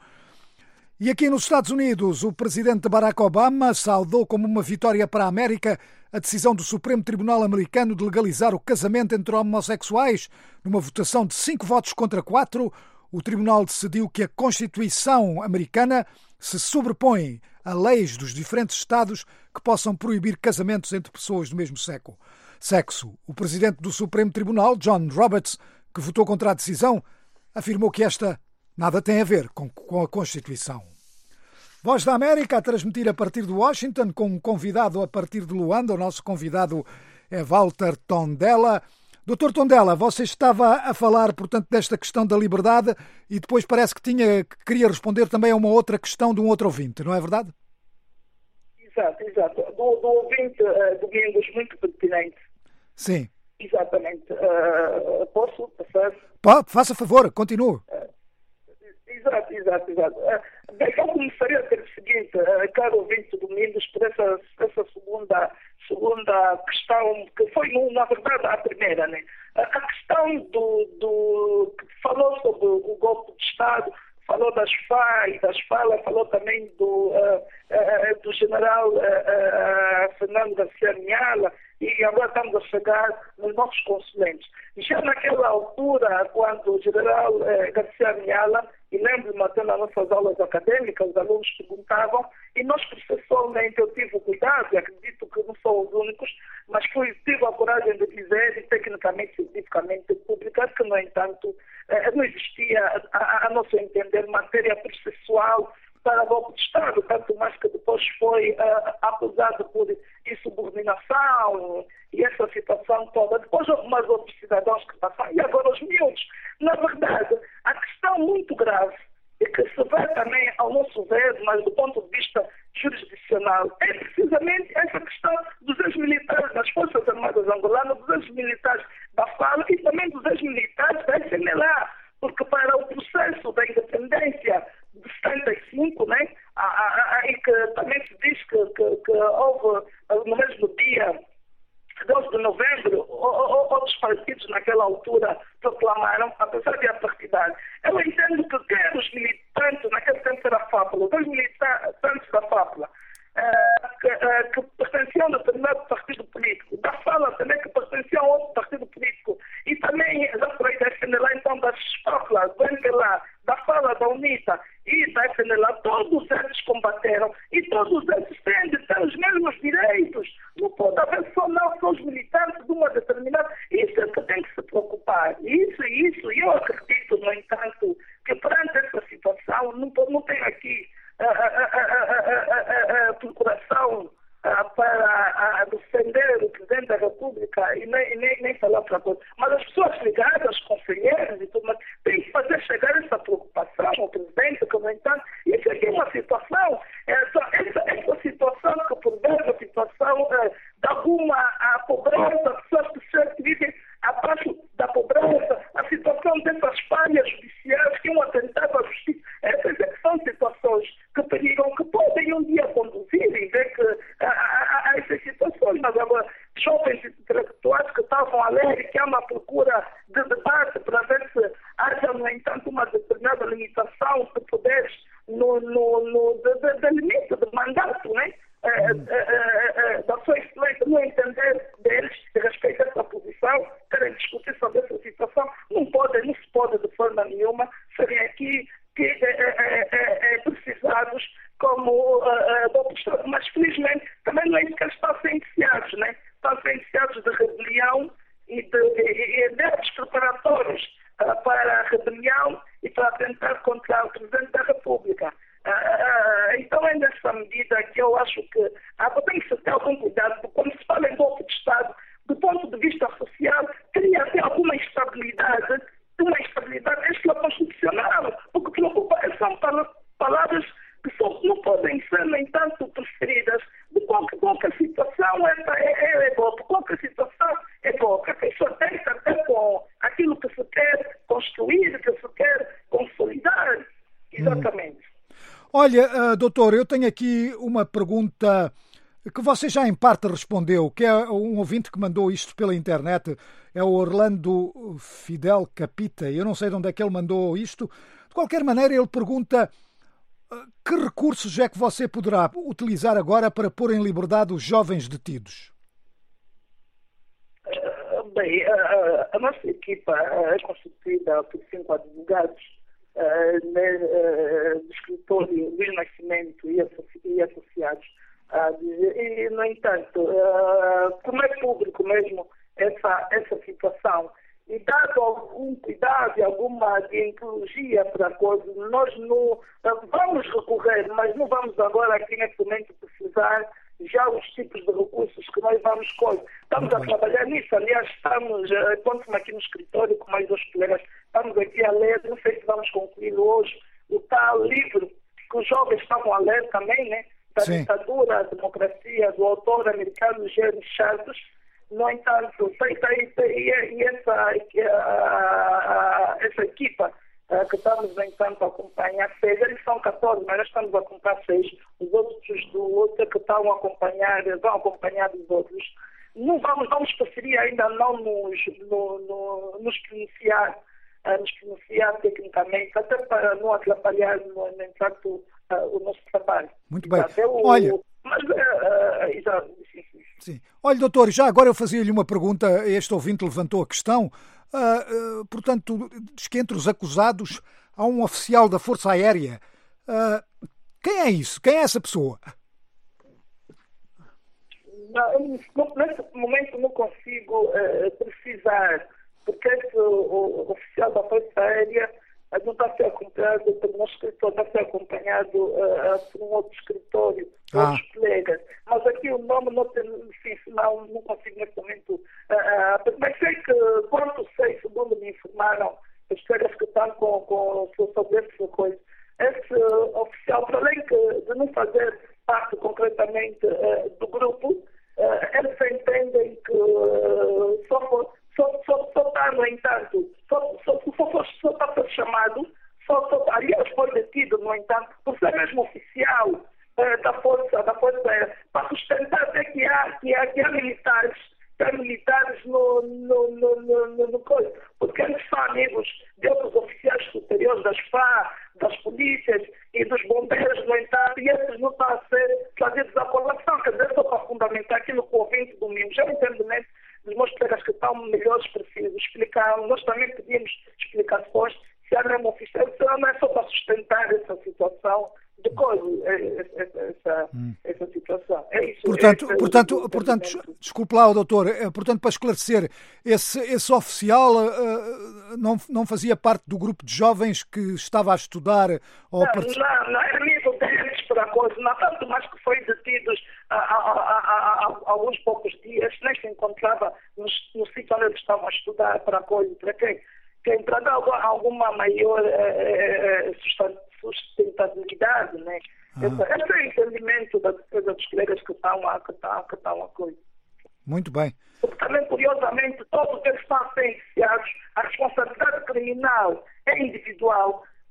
E aqui nos Estados Unidos, o presidente Barack Obama saudou como uma vitória para a América a decisão do Supremo Tribunal Americano de legalizar o casamento entre homossexuais. Numa votação de cinco votos contra quatro, o tribunal decidiu que a Constituição americana se sobrepõe a leis dos diferentes estados que possam proibir casamentos entre pessoas do mesmo sexo. O presidente do Supremo Tribunal, John Roberts, que votou contra a decisão, afirmou que esta nada tem a ver com, com a Constituição. Voz da América a transmitir a partir de Washington, com um convidado a partir de Luanda. O nosso convidado é Walter Tondela. doutor Tondela, você estava a falar, portanto, desta questão da liberdade e depois parece que, tinha, que queria responder também a uma outra questão de um outro ouvinte, não é verdade? Exato, exato. Do, do ouvinte uh, Domingos, muito pertinente. Sim. Exatamente. Uh, posso passar? Pode, faça favor, continue. Uh, exato, exato, exato. Uh, bem, eu começaria pelo seguinte, uh, caro ouvinte Domingos, por essa, essa segunda, segunda questão, que foi, na verdade, a primeira, né? A questão do, do que falou sobre o golpe de Estado, falou das F A e das falas, falou também do, uh, uh, do general uh, uh, Fernando Garcia Minhala, e agora estamos a chegar nos nossos consulentes. Já naquela altura, quando o general uh, Garcia Minhala, e lembro-me até nas nossas aulas acadêmicas, os alunos perguntavam, e nós pessoalmente eu tive o cuidado, e acredito que não sou os únicos, mas fui, tive a coragem de dizer, e tecnicamente, cientificamente publicar, que no entanto não existia, a, a nosso entender, matéria processual para golpe de Estado, tanto mais que depois foi uh, acusado por insubordinação e essa situação toda. Depois houve mais outros cidadãos que passaram, e agora os miúdos. Na verdade, a questão muito grave, e que se vê também ao nosso ver, mas do ponto de vista jurisdicional, é precisamente essa questão dos ex-militares das Forças Armadas Angolanas, dos ex-militares da FALA e também dos ex-militares da F N L A, porque para o processo da independência de setenta e cinco, né, a, a, a, em que também se diz que, que, que houve no mesmo dia, doze de novembro, outros partidos naquela altura proclamaram, apesar de apartidário. Eu entendo que quer os militantes, naquele tempo era a FAPLA, os militantes da FAPLA, uh, que, uh, que pertenciam a determinado partido político, da FALA também que pertenciam a outro partido político, e também da F N L A, então das FAPLA, do M P L A, da FALA, da UNITA e da F N L A, todos eles combateram e todos eles têm de ter os mesmos direitos. Não pode haver só não só os militantes de uma determinada. Isso é que tem que se preocupar. Isso, isso. E eu acredito, no entanto, que perante essa situação não, não tem aqui a, a, a, a, a, a procuração a, para a defender o Presidente da República e nem, nem, nem falar para coisa. Mas as pessoas ligadas, conselheiros e tudo mais, têm que fazer chegar essa preocupação ao Presidente, que no entanto, isso aqui é uma situação, essa, essa, essa situação que por vezes a situação é, de alguma a pobreza, pessoas que vivem abaixo da pobreza, a situação dessas falhas judiciais que é um atentado à justiça, essas são situações factos que perigam, que podem um dia conduzir e ver que há, há, há essas situações. Mas agora, jovens intelectuais que estavam a ler e que há uma procura de debate para ver se haja, no entanto, uma determinada limitação de poderes no, no, no de, de, de limite de mandato, né? É, é, é, da sua excelência, no entender deles, a respeito dessa posição, querem discutir sobre essa situação, não pode, não se pode de forma nenhuma serem aqui que, é, é, é, é, precisados como uh, uh, outros, mas felizmente também não é isso que eles estão a ser indiciados, né? Estão a ser indiciados de rebelião e de, de, de atos preparatórios uh, para a rebelião e para atentar contra o Presidente da República. Uh, uh, então é nessa medida que eu acho que ah, tem que se ter algum cuidado, porque quando se fala em golpe de Estado, do ponto de vista social, teria até alguma instabilidade, uma instabilidade extra-constitucional, o que preocupa são palavras que só não podem ser, no entanto, preferidas de qualquer, qualquer situação. Essa é, é, é golpe, qualquer situação é golpe. A pessoa tem que até com aquilo que se quer construir, que se quer consolidar. Exatamente. Hum. Olha, uh, doutor, eu tenho aqui uma pergunta que você já em parte respondeu, que é um ouvinte que mandou isto pela internet, é o Orlando Fidel Capita. Eu não sei de onde é que ele mandou isto. De qualquer maneira, ele pergunta uh, que recursos é que você poderá utilizar agora para pôr em liberdade os jovens detidos? Uh, bem, uh, a nossa equipa é constituída por cinco advogados, Uh, né, uh, do escritório Luís Nascimento e, associ e associados. Uh, e, no entanto, uh, como é público mesmo essa, essa situação, e dado algum cuidado e alguma ideologia para a coisa, nós não uh, vamos recorrer, mas não vamos agora aqui nesse momento precisar já os tipos de recursos que nós vamos escolher. Estamos a trabalhar nisso, aliás, estamos, uh, conto-me aqui no escritório com mais dois colegas, estamos aqui a ler, não sei se vamos concluir hoje, o tal livro que os jovens estavam a ler também, né? Da Sim. ditadura, a democracia, do autor americano Jerry Charles. No entanto, tem, tem, tem, e essa, a, a, essa equipa a, que estamos, no entanto, a acompanhar seis, eles são catorze, mas nós estamos a acompanhar seis, os outros do outro que estão a acompanhar, vão acompanhar os outros. Não vamos, vamos preferir ainda não nos, no, no, nos pronunciar, uh, nos pronunciar tecnicamente, até para não atrapalhar, no, no entanto, uh, o nosso trabalho. Muito bem. Eu, Olha... Mas, uh, uh, exato, sim, sim. Sim. Olha, doutor, já agora eu fazia-lhe uma pergunta, este ouvinte levantou a questão, uh, uh, portanto, diz que entre os acusados há um oficial da Força Aérea. Uh, quem é isso? Quem é essa pessoa? Não, nesse momento não consigo uh, precisar, porque esse, o, o oficial da Força Aérea não está a ser acompanhado pelo nosso escritório, está a ser acompanhado uh, por um outro escritório, ah. outros colegas. Mas aqui o nome não tem, sim, não, não consigo nesse momento. Uh, uh, mas sei que, quanto sei, segundo me informaram, os colegas que estão com, com, sobre essa coisa, esse uh, oficial, para além que, de não fazer parte concretamente uh, do grupo, uh, eles entendem que uh, só for Só, só, só está, no entanto, só, só, só, só, só está a ser chamado, só, só, aliás, foi detido, no entanto, por ser mesmo oficial eh, da Força, da Força Aérea, para sustentar até que há, que há, que há militares, que há militares no, no, no, no, no, no coisa, porque eles são amigos de outros oficiais superiores das F A, das polícias e dos bombeiros, no entanto, e esses não estão a ser trazidos à colação, quer dizer, só para fundamentar aquilo que o ouvinte do mínimo, já entendimento dos meus colegas que estão melhores precisos explicar, nós também pedimos explicações se há mesmo oficial, se não é só para sustentar essa situação de coisa, essa, essa, hum. essa situação. É isso. Portanto, é, portanto, é, portanto desculpe lá, doutor, portanto, para esclarecer, esse, esse oficial uh, não, não fazia parte do grupo de jovens que estava a estudar? Ou não, part... não, não é amigo deles por a coisa, não tanto mais que foi detido há, há, há, há, há alguns poucos dias, nem se encontrava no, no sítio onde eles estavam a estudar para a coisa, para quem, quem para dar alguma maior é, sustentabilidade, né? Ah. Esse, esse é o entendimento da defesa dos colegas que estão a, que estão, que estão a coisa. Muito bem. Porque também, curiosamente, todos eles estão a ser indiciados, a responsabilidade criminal é individual,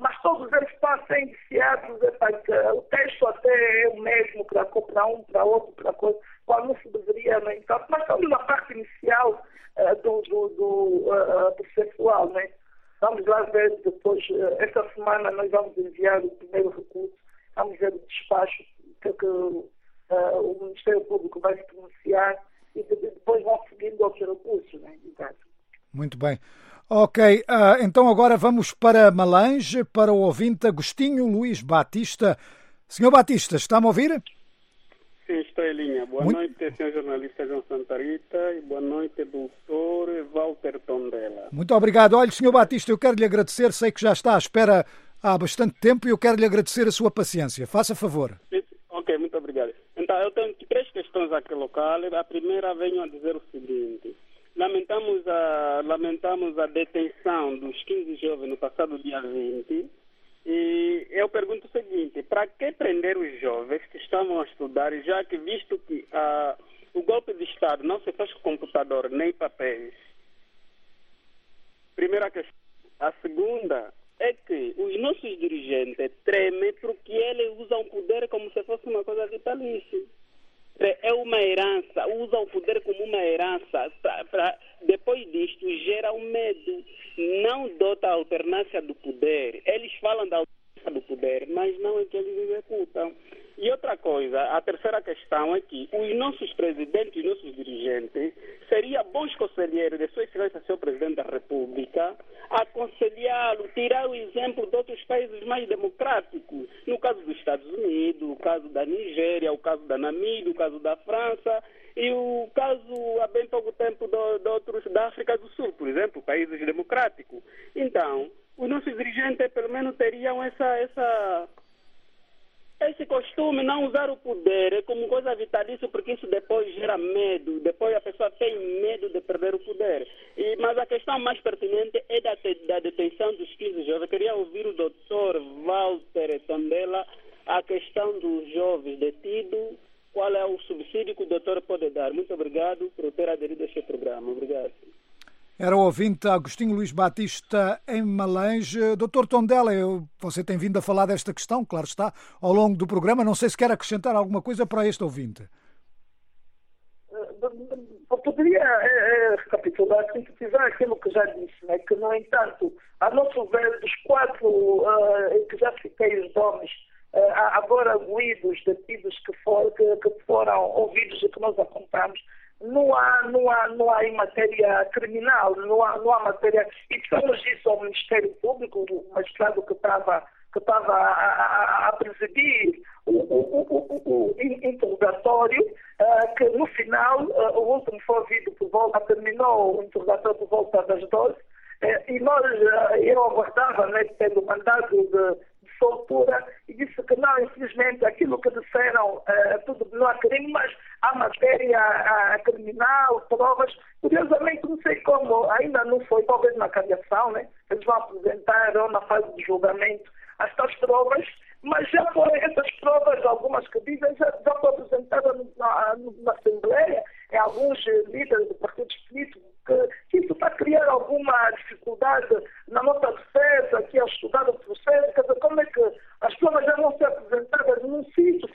mas todos eles estão a ser indiciados, epa, o texto até é o mesmo para um, para outro, para coisa, qual não se deveria, no entanto, mas estamos na parte inicial uh, do, do, do uh, processual, né? Vamos lá ver depois, uh, esta semana nós vamos enviar o primeiro recurso, vamos ver o despacho que, que uh, o Ministério Público vai se pronunciar e depois vão seguindo outros recursos, né? Exato. Muito bem. Ok, uh, então agora vamos para Malange, para o ouvinte Agostinho Luís Batista. senhor Batista, está-me a ouvir? Sim, estou em linha. Boa Muito... noite, senhor jornalista João Santa Rita, e boa noite, doutor Walter Tondela. Muito obrigado. Olha, senhor Batista, eu quero lhe agradecer, sei que já está à espera há bastante tempo e eu quero lhe agradecer a sua paciência. Faça favor. Ok, muito obrigado. Então, eu tenho três questões aqui local. A primeira, venho a dizer o seguinte. Lamentamos a, lamentamos a detenção dos quinze jovens no passado dia vinte. E eu pergunto o seguinte, para que prender os jovens que estavam a estudar, já que visto que ah, o golpe de Estado não se faz com computador nem papéis? Primeira questão. A segunda é que os nossos dirigentes tremem porque eles usam o poder como se fosse uma coisa vitalícia. É uma herança, usam o poder como uma herança. Pra, pra, depois disto, gera um medo. Não dota a alternância do poder. Eles falam da alternância do poder, mas não é que eles executam. E outra coisa, a terceira questão é que os nossos presidentes e nossos dirigentes seriam bons conselheiros de Sua Excelência, senhor Presidente da República, aconselhá-lo, tirar o exemplo de outros países mais democráticos. No caso dos Estados Unidos, o caso da Nigéria, o caso da Namíbia, o caso da França e o caso, há bem pouco tempo, de, de outros da África do Sul, por exemplo, países democráticos. Então, os nossos dirigentes pelo menos teriam essa... essa esse costume, não usar o poder como coisa vitalícia, porque isso depois gera medo, depois a pessoa tem medo de perder o poder. E, mas a questão mais pertinente é da, da detenção dos quinze jovens. Eu queria ouvir o doutor Walter Tondela, a questão dos jovens detidos, qual é o subsídio que o doutor pode dar. Muito obrigado por ter aderido a este programa. Obrigado. Era o ouvinte Agostinho Luís Batista em Malange. doutor Tondela, eu, você tem vindo a falar desta questão, claro está, ao longo do programa. Não sei se quer acrescentar alguma coisa para este ouvinte. Eu poderia é, é, recapitular, sintetizar aquilo que já disse, né? Que, no entanto, a nosso ver, dos quatro uh, que já citei os nomes, uh, agora arguídos, detidos que, for, que, que foram ouvidos e que nós apontamos, Não há, não, há, não há em matéria criminal, não há, não há matéria... E dissemos isso ao Ministério Público, o magistrado que estava que estava a, a, a presidir o, o, o, o, o interrogatório, uh, que no final, uh, o último foi ouvido por volta, terminou o interrogatório por volta das doze, uh, e nós, uh, eu aguardava, né, tendo mandado de... soltura, e disse que não, infelizmente, aquilo que disseram, uh, tudo não há crime, mas há matéria uh, criminal, provas. Curiosamente, não sei como, ainda não foi, talvez na cadeação, né? Eles vão apresentar ou na fase de julgamento estas provas, mas já foram essas provas, algumas que dizem, já, já foram apresentadas na, na Assembleia, em alguns líderes de partidos políticos, que, que isso está a criar alguma dificuldade na nossa defesa, que é estudar o processo, quer dizer, como é que as provas já vão ser apresentadas num sítio,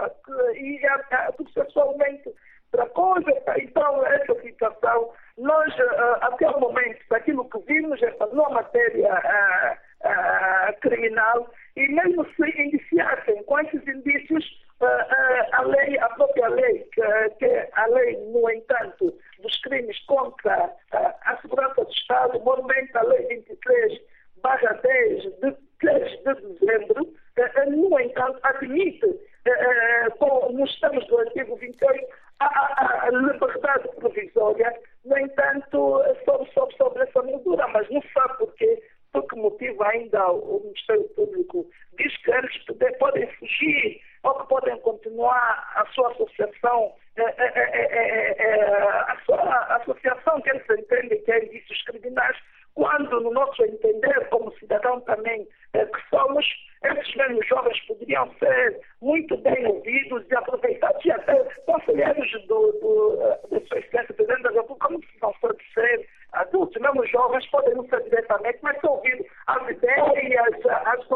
e é processualmente para coisa. Então, essa situação, nós, até o momento, daquilo que vimos, é uma matéria uh, uh, criminal, e mesmo se indiciassem com esses indícios, uh, uh, a lei, a própria lei, que, que é a lei, no entanto, dos crimes contra uh, a segurança do Estado, mormente a lei vinte e três barra dez de três de dezembro, uh, no entanto, admite, uh, uh, com, nos termos do artigo vinte e oito, a, a, a liberdade provisória. No entanto, sobre, sobre, sobre essa medida, mas não sabe porquê, por que motivo ainda o Ministério Público diz que eles podem fugir ou que podem continuar a sua associação, é, é, é, é, a sua associação que eles entendem que é indícios criminais, quando, no nosso entender, como cidadão também é, que somos, esses mesmos jovens poderiam ser muito bem ouvidos e aproveitados e até conselheiros do, do, da sua excelência Presidente da República, como se não for de ser adultos, mesmo jovens podem não ser diretamente, mas ser ouvidos as ideias, as,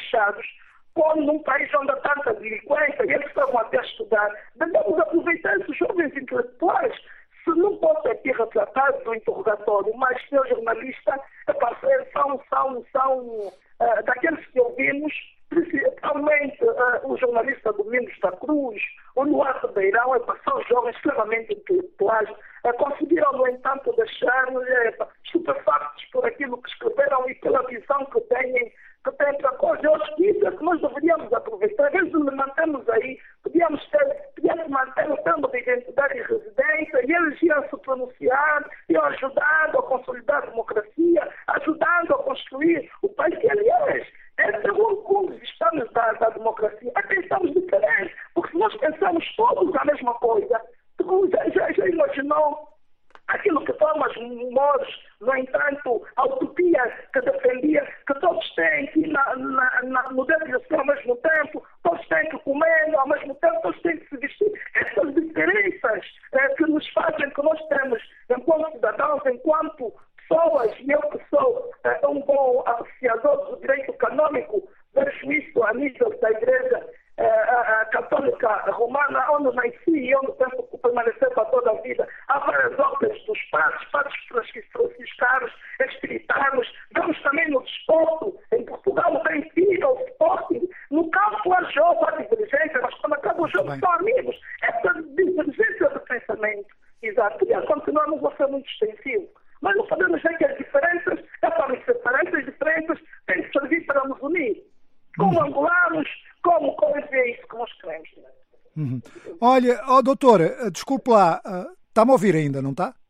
fechados, como num país onde há tanta delinquência, e eles estavam até a estudar. Devemos aproveitar esses jovens intelectuais. Se não posso aqui retratar do interrogatório, mas senhor jornalista, são, são, são uh, daqueles que ouvimos, principalmente uh, o jornalista Domingos da Cruz, o Luar Ribeirão, é, são jovens extremamente intelectuais, uh, conseguiram, no entanto, deixar-nos é, estupefactos por aquilo que escreveram e pela visão que têm que tem outra coisa. Eu acho que isso é que nós deveríamos aproveitar. Às vezes nos mantemos aí, podíamos ter, podíamos manter o termo de identidade e residência, e eles iam se pronunciar, iam ajudando a consolidar a democracia, ajudando a construir o país que, aliás, é segundo como estamos da, da democracia. É pensamos diferente, porque se nós pensamos todos a mesma coisa, já, já, já imaginou aquilo que Thomas More, no entanto, a utopia que defendia, que todos têm que ir na, na, na, no direção ao mesmo tempo, todos têm que comer ao mesmo tempo, todos têm que se vestir. Essas diferenças eh, que nos fazem, que nós temos enquanto cidadãos, enquanto pessoas, e eu que sou eh, um bom apreciador do direito canônico, vejo isso a nível da Igreja eh, a, a Católica Romana, onde nasci e onde penso que permanecer para toda a vida. Há várias obras dos padres, padres franciscanos, espiritanos, vemos também no desporto. Em Portugal tem tido o Sporting. No campo há jogo, há divergência, mas quando acaba o jogo são amigos. Essa divergência de pensamento, exato, podia continuar, não vou ser muito extensivo. Mas não podemos ver que as diferenças, é para as diferenças, diferenças têm que servir para nos unir. Como angolanos, como, como é isso que nós queremos. Uhum. Olha, oh, doutora, desculpe lá, uh, está-me a ouvir ainda, não está?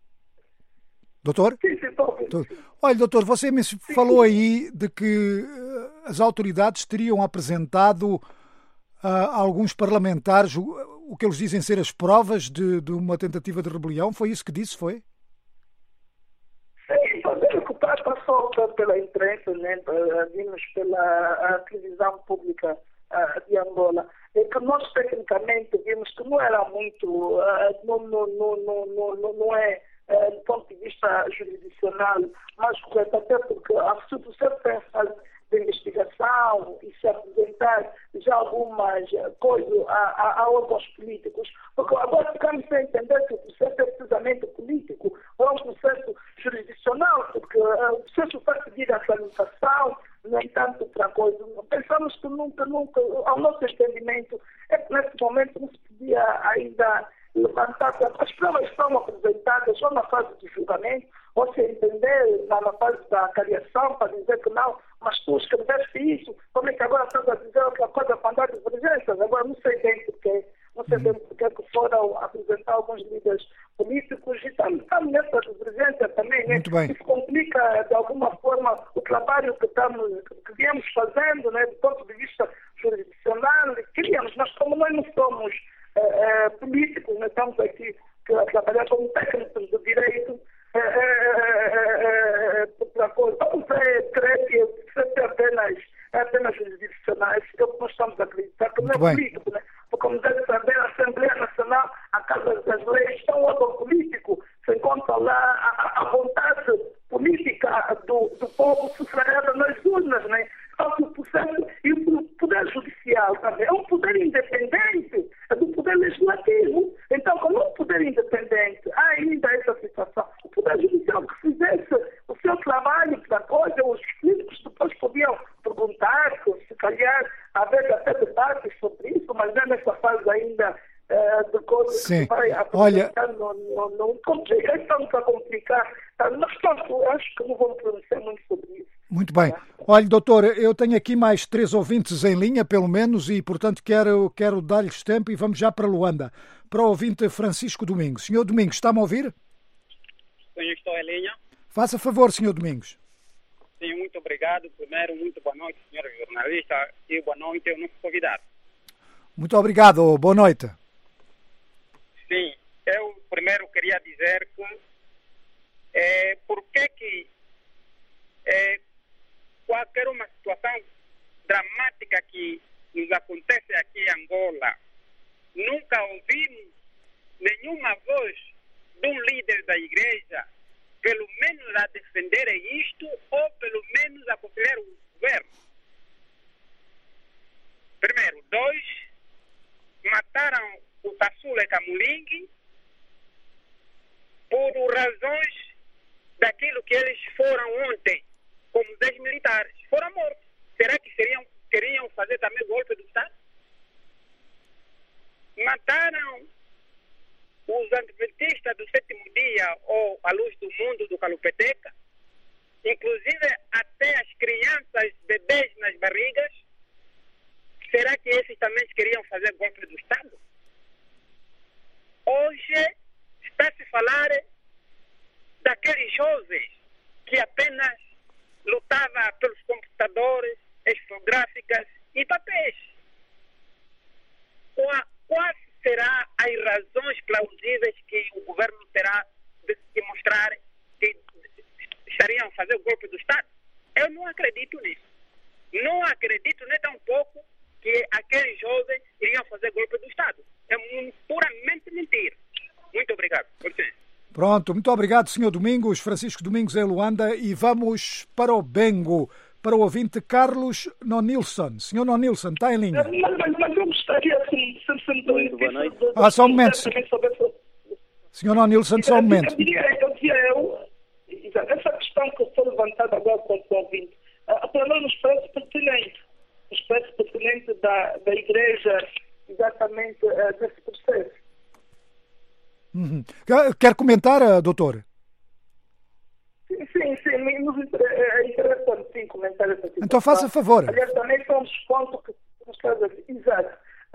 Doutor? Sim, sim, estou a ouvir. Olha, doutor, você me falou aí de que uh, as autoridades teriam apresentado uh, a alguns parlamentares o, o que eles dizem ser as provas de, de uma tentativa de rebelião. Foi isso que disse, foi? Sim, o que passou pela imprensa, né, vimos pela televisão pública uh, de Angola, é que nós tecnicamente vimos que não era muito, uh, não, não, não, não, não, não é uh, do ponto de vista jurisdicional mais correto, até porque se você pensa de investigação e se apresentar já algumas coisas a, a, a órgãos políticos, porque agora ficamos a entender que o processo é precisamente político, ou é um processo jurisdicional, porque uh, o processo vai pedir a tramitação, no entanto, outra coisa. Pensamos que nunca, nunca, ao nosso entendimento, é que nesse momento não se podia ainda levantar. As provas estão apresentadas ou na fase de julgamento, ou se entender na, na fase da cariação, para dizer que não, mas tu escreveste isso, como é que agora estás a dizer outra coisa para andar de divergências? Agora não sei bem porquê, não sei bem porquê que foram apresentar alguns líderes políticos e estamos, estamos nessa divergência também, né? Muito bem. Isso complica de alguma forma o trabalho que, estamos, que viemos fazendo, né, do ponto de vista jurisdicional, queríamos, mas como nós não somos é, é, políticos, nós estamos aqui a trabalhar como técnicos do direito, é, é, é, é, outra coisa, vamos crer que é apenas, é apenas jurisdicionais, é o que nós estamos a acreditar, que não é político, né? Porque, como deve saber, a Assembleia Nacional, a Casa das Leis, é um órgão político, se encontra lá a, a vontade política do, do povo sufragada nas urnas, né? Só que o processo e o poder judicial também é um poder independente do poder legislativo. Então, como um poder independente, há ainda essa situação. O poder judicial que fizesse o seu trabalho para coisa, os políticos depois podiam perguntar, se calhar, haver até debates sobre isso, mas é nessa fase ainda uh, de coisas Sim. que vai apresentar no, no, no, no estamos a complicar. Mas, portanto, acho que não vamos pronunciar muito sobre isso. Muito bem. Olha, doutor, eu tenho aqui mais três ouvintes em linha, pelo menos, e, portanto, quero, quero dar-lhes tempo e vamos já para Luanda. Para o ouvinte Francisco Domingos. Senhor Domingos, está-me a ouvir? Sim, estou em linha. Faça favor, senhor Domingos. Sim, muito obrigado. Primeiro, muito boa noite, senhor jornalista, e boa noite ao nosso convidado. Muito obrigado. Boa noite. Sim, eu primeiro queria dizer que é, por que que é, qualquer uma situação dramática que nos acontece aqui em Angola, nunca ouvimos nenhuma voz de um líder da igreja, pelo menos a defender isto, ou pelo menos a aconselhar o governo. Dois, mataram o Caçula Camulingue por razões daquilo que eles foram ontem, como ex-militares. Foram mortos. Será que seriam, queriam fazer também golpe do Estado? Mataram os adventistas do sétimo dia, ou a luz do mundo do Calupeteca, inclusive até as crianças, bebês nas barrigas. Será que esses também queriam fazer golpe do Estado? Hoje está-se a falar daqueles jovens que apenas lutavam pelos computadores, esfográficas e papéis. Qual, quais serão as razões plausíveis que o governo terá de, de mostrar que estariam a fazer o golpe do Estado? Eu não acredito nisso. Não acredito nem tão pouco que aqueles jovens iriam fazer golpe do Estado. É um, puramente mentira. Muito obrigado. Por licença. Pronto, muito obrigado, senhor Domingos, Francisco Domingos em Luanda, e vamos para o Bengo, para o ouvinte Carlos Nonilson. senhor Nonilson, está em linha. Mas, mas, mas eu gostaria, assim, se, se, Muito boa noite. Ah, só um momento. senhor Nonilson, só um momento. Eu diria, eu diria, eu, essa questão que foi levantada agora com o ouvinte, para nós nos parece pertinente, nos parece pertinente da, da Igreja, exatamente uh, nesse processo. Uhum. Quer comentar, doutor? Sim, sim, sim, nos é interessante sim comentar essa situação. Então faça favor. Aliás, também são os pontos que nos traz aqui. Exato. É,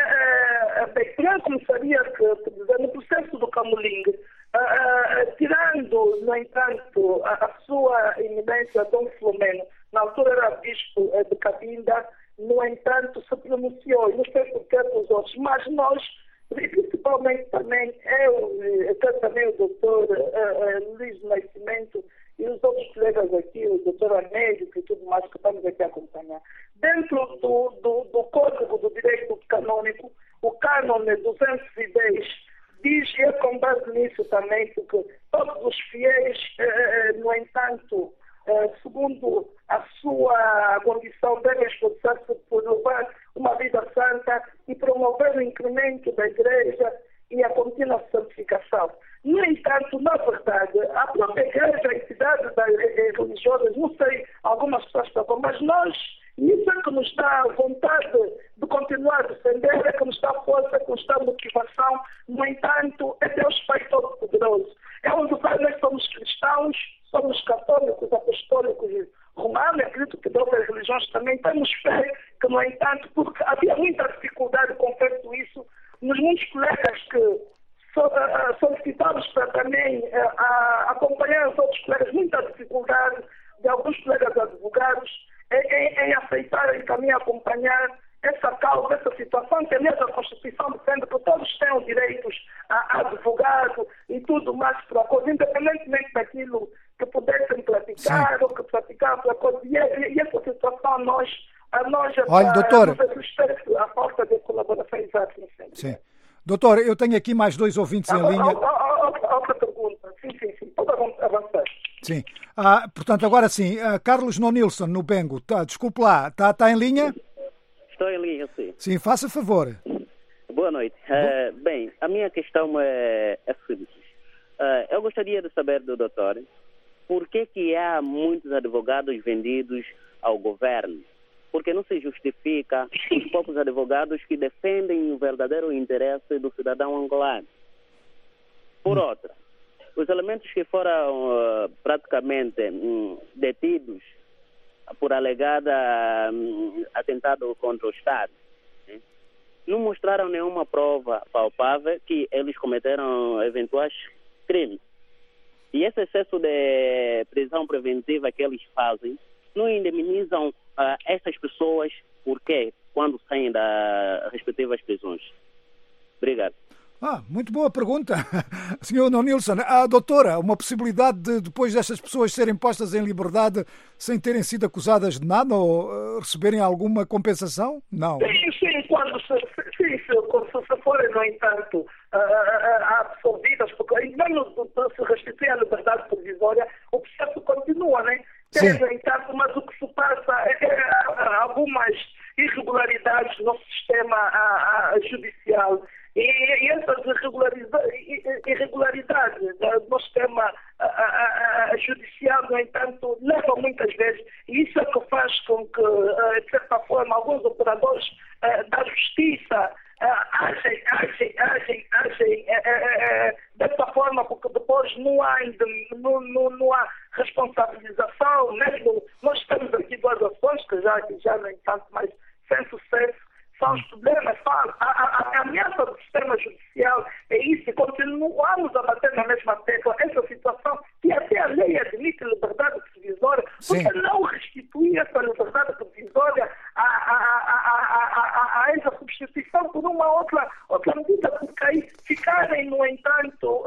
é, é, bem, eu começaria que, dizer, no processo do Camulingue, é, é, tirando, no entanto, a, a sua eminência Dom Filomeno, na altura era bispo é, de Cabinda, no entanto, se pronunciou, não sei por que os outros, mas nós, principalmente também eu, até também o doutor uh, uh, Luís Nascimento e os outros colegas aqui, o doutor Américo e tudo mais que estamos aqui a acompanhar. Dentro do, do, do Código do Direito Canônico, o cânone duzentos e dez diz, e é com base nisso também, porque todos os fiéis, uh, no entanto, Uh, segundo a sua condição, devem esforçar-se por levar uma vida santa e promover o incremento da Igreja e a contínua santificação. No entanto, na verdade, a própria Igreja, a entidade das religiosas, não sei, algumas pessoas estavam, mas nós, isso é que nos dá vontade de continuar a defender, é que nos dá força, é que nos dá motivação. No entanto, é Deus Pai Todo-Poderoso. É onde nós somos cristãos, somos católicos, apostólicos e romanos, acredito que de outras religiões também temos fé, que no entanto, porque havia muita dificuldade, confesso isso, nos muitos colegas que so, uh, solicitamos para também uh, uh, acompanhar os outros colegas, muita dificuldade de alguns colegas advogados em, em, em aceitar e também acompanhar essa causa, essa situação, que aliás a Constituição defende que todos tenham direitos a, a advogado e tudo mais para a coisa, independentemente daquilo que pudessem praticar. Sim. Ou que praticavam para a coisa. E, e, e essa situação nós, a nós Olha, a, doutor, a, a falta de colaboração exata. Sim. Doutor, eu tenho aqui mais dois ouvintes ah, em linha. Outra, outra pergunta. Sim, sim, sim. Pode avançar. Sim. Ah, portanto, agora sim, ah, Carlos Nonilson, no Bengo. Tá, desculpe lá, está tá em linha? Estou em linha, sim. Sim, faça favor. Boa noite. Uh, bem, a minha questão é, é a seguinte. Uh, eu gostaria de saber do doutor por que, que há muitos advogados vendidos ao governo. Porque não se justifica os poucos advogados que defendem o verdadeiro interesse do cidadão angolano. Por outra, os elementos que foram uh, praticamente um, detidos por alegada um, atentado contra o Estado, né? Não mostraram nenhuma prova palpável que eles cometeram eventuais crimes. E esse excesso de prisão preventiva que eles fazem não indemnizam uh, essas pessoas porque quando saem das respectivas prisões. Obrigado. Ah, muito boa pergunta, senhor Nonilson. Ah, doutora, uma possibilidade de, depois destas pessoas serem postas em liberdade sem terem sido acusadas de nada ou uh, receberem alguma compensação? Não. Sim, sim, quando se, sim, se, se, se forem, no entanto, uh, uh, absolvidas, porque mesmo se restituir a liberdade provisória, o processo continua, né? Tem, no entanto, mas o que se passa é, é algumas irregularidades no sistema a, a, judicial. E, e essas irregularidades no sistema a, a, a judicial, no entanto, levam muitas vezes, e isso é que faz com que, de certa forma, alguns operadores da justiça agem, agem, agem, agem dessa forma, porque depois não há, não, não, não há responsabilização, mesmo nós temos aqui duas ações que já, que já no entanto, mas sem sucesso. São os problemas, a, a, a ameaça do sistema judicial é isso, e continuamos a bater na mesma tecla, essa situação, que até a lei admite liberdade provisória, porque não restituir essa liberdade provisória a, a, a, a, a, a essa substituição por uma outra, outra medida, porque aí ficarem, no entanto,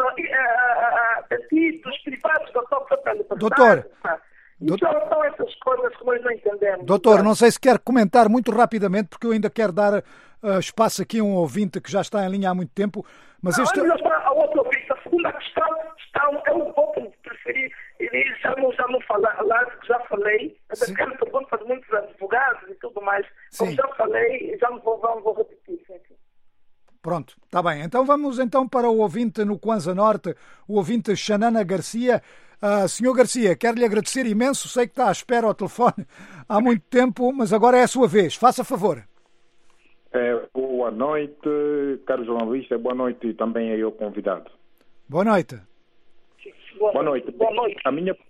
detidos, privados da sua própria liberdade. Doutor, Então são essas coisas que nós não entendemos. Doutor, não sei se quer comentar muito rapidamente, porque eu ainda quero dar uh, espaço aqui a um ouvinte que já está em linha há muito tempo. Mas não, este... Olha, a outra ouvinte, a segunda questão, questão eu um pouco preferi, já não, já não falar, já falei, aquela pergunta de muitos advogados e tudo mais, como já falei, já não vou, não vou repetir. Sim, sim. Pronto, está bem. Então vamos então para o ouvinte no Kwanza Norte, o ouvinte Xanana Garcia. Uh, senhor Garcia, quero-lhe agradecer imenso, sei que está à espera ao telefone há muito tempo, mas agora é a sua vez, faça favor. É, boa noite, caro jornalista, boa noite também aí ao convidado. Boa noite. Boa, boa noite. Boa noite. A minha...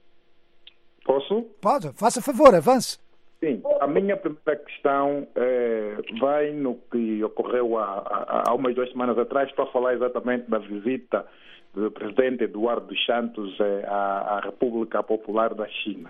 Posso? Pode, faça favor, avance. Sim, a minha primeira questão é, vai no que ocorreu há, há, há umas duas semanas atrás, estou a falar exatamente da visita do presidente Eduardo dos Santos à, à República Popular da China.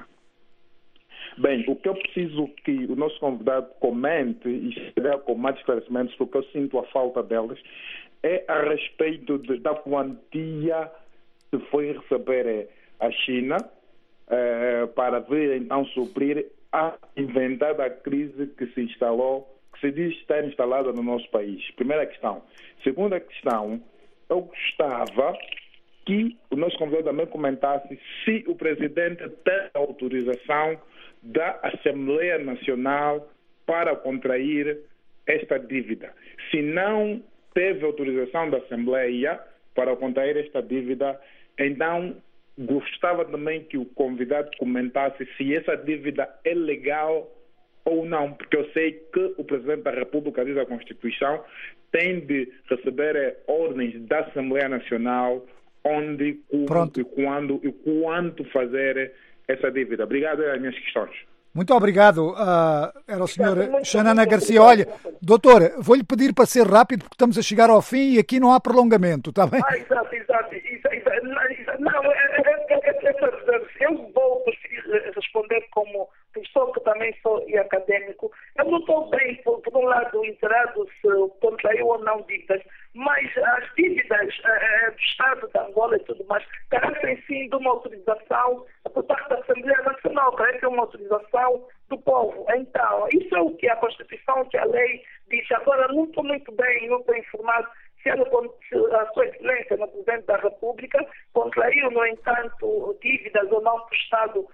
Bem, o que eu preciso que o nosso convidado comente e se der com mais esclarecimentos, porque eu sinto a falta delas, é a respeito de, da quantia que foi receber a China eh, para vir então suprir a inventada crise que se instalou, que se diz estar instalada no nosso país. Primeira questão. Segunda questão, eu gostava que o nosso convidado também comentasse se o presidente tem autorização da Assembleia Nacional para contrair esta dívida. Se não teve autorização da Assembleia para contrair esta dívida, então gostava também que o convidado comentasse se essa dívida é legal ou não, porque eu sei que o Presidente da República, diz a Constituição, tem de receber ordens da Assembleia Nacional onde, como, e quando e quanto fazer essa dívida. Obrigado pelas minhas questões. Muito obrigado. Uh, era o senhor Xanana Garcia. Olha, doutor, vou-lhe pedir para ser rápido porque estamos a chegar ao fim e aqui não há prolongamento, está bem? Ah, exato, exato. exato. Não, é, é, é, é, eu vou preferir responder como pessoa que também sou e acadêmico. Eu não estou bem, por, por um lado, inteirado se contraiu ou não dívidas, mas as dívidas é, do Estado de Angola e tudo mais carecem sim de uma autorização por parte da Assembleia Nacional, carecem uma autorização do povo. Então, isso é o que a Constituição, que a lei diz. Agora, não estou muito bem, não estou informado se a Sua Excelência, no Presidente da República, contraiu, no entanto, dívidas ou não para o Estado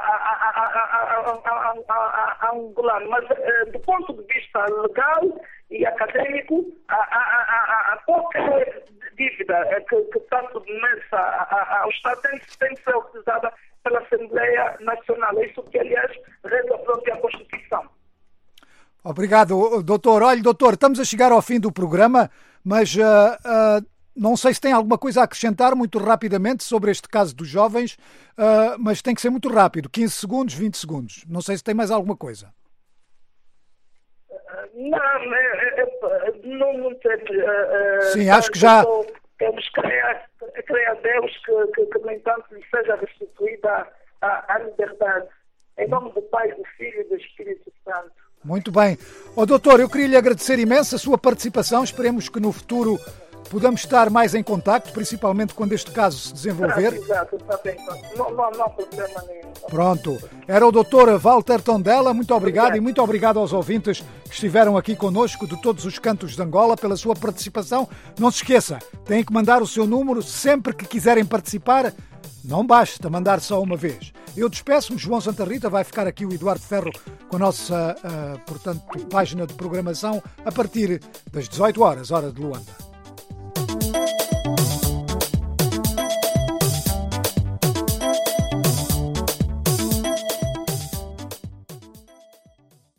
angolano. Mas, do ponto de vista legal e acadêmico, a qualquer dívida que, que está submersa ao Estado tem, tem que ser utilizada pela Assembleia Nacional. É isso que, aliás, reza a própria Constituição. Obrigado, doutor. Olha, doutor, estamos a chegar ao fim do programa, mas uh, uh, não sei se tem alguma coisa a acrescentar muito rapidamente sobre este caso dos jovens, uh, mas tem que ser muito rápido, quinze segundos, vinte segundos. Não sei se tem mais alguma coisa. Não, é, é, não, não tem. Uh, Sim, acho que já... Temos que crer, crer a Deus que, que, que, no entanto, lhe seja restituída a, a liberdade. Em nome do Pai, do Filho e do Espírito Santo. Muito bem. Ó, doutor, eu queria lhe agradecer imenso a sua participação. Esperemos que no futuro podamos estar mais em contacto, principalmente quando este caso se desenvolver. Exato, está bem. Não, não, não há problema nenhum. Pronto. Era o doutor Walter Tondela. Muito obrigado, obrigado e muito obrigado aos ouvintes que estiveram aqui connosco de todos os cantos de Angola pela sua participação. Não se esqueça, têm que mandar o seu número sempre que quiserem participar. Não basta mandar só uma vez. Eu despeço-me, João Santa Rita, vai ficar aqui o Eduardo Ferro com a nossa, uh, portanto, página de programação a partir das dezoito horas, hora de Luanda.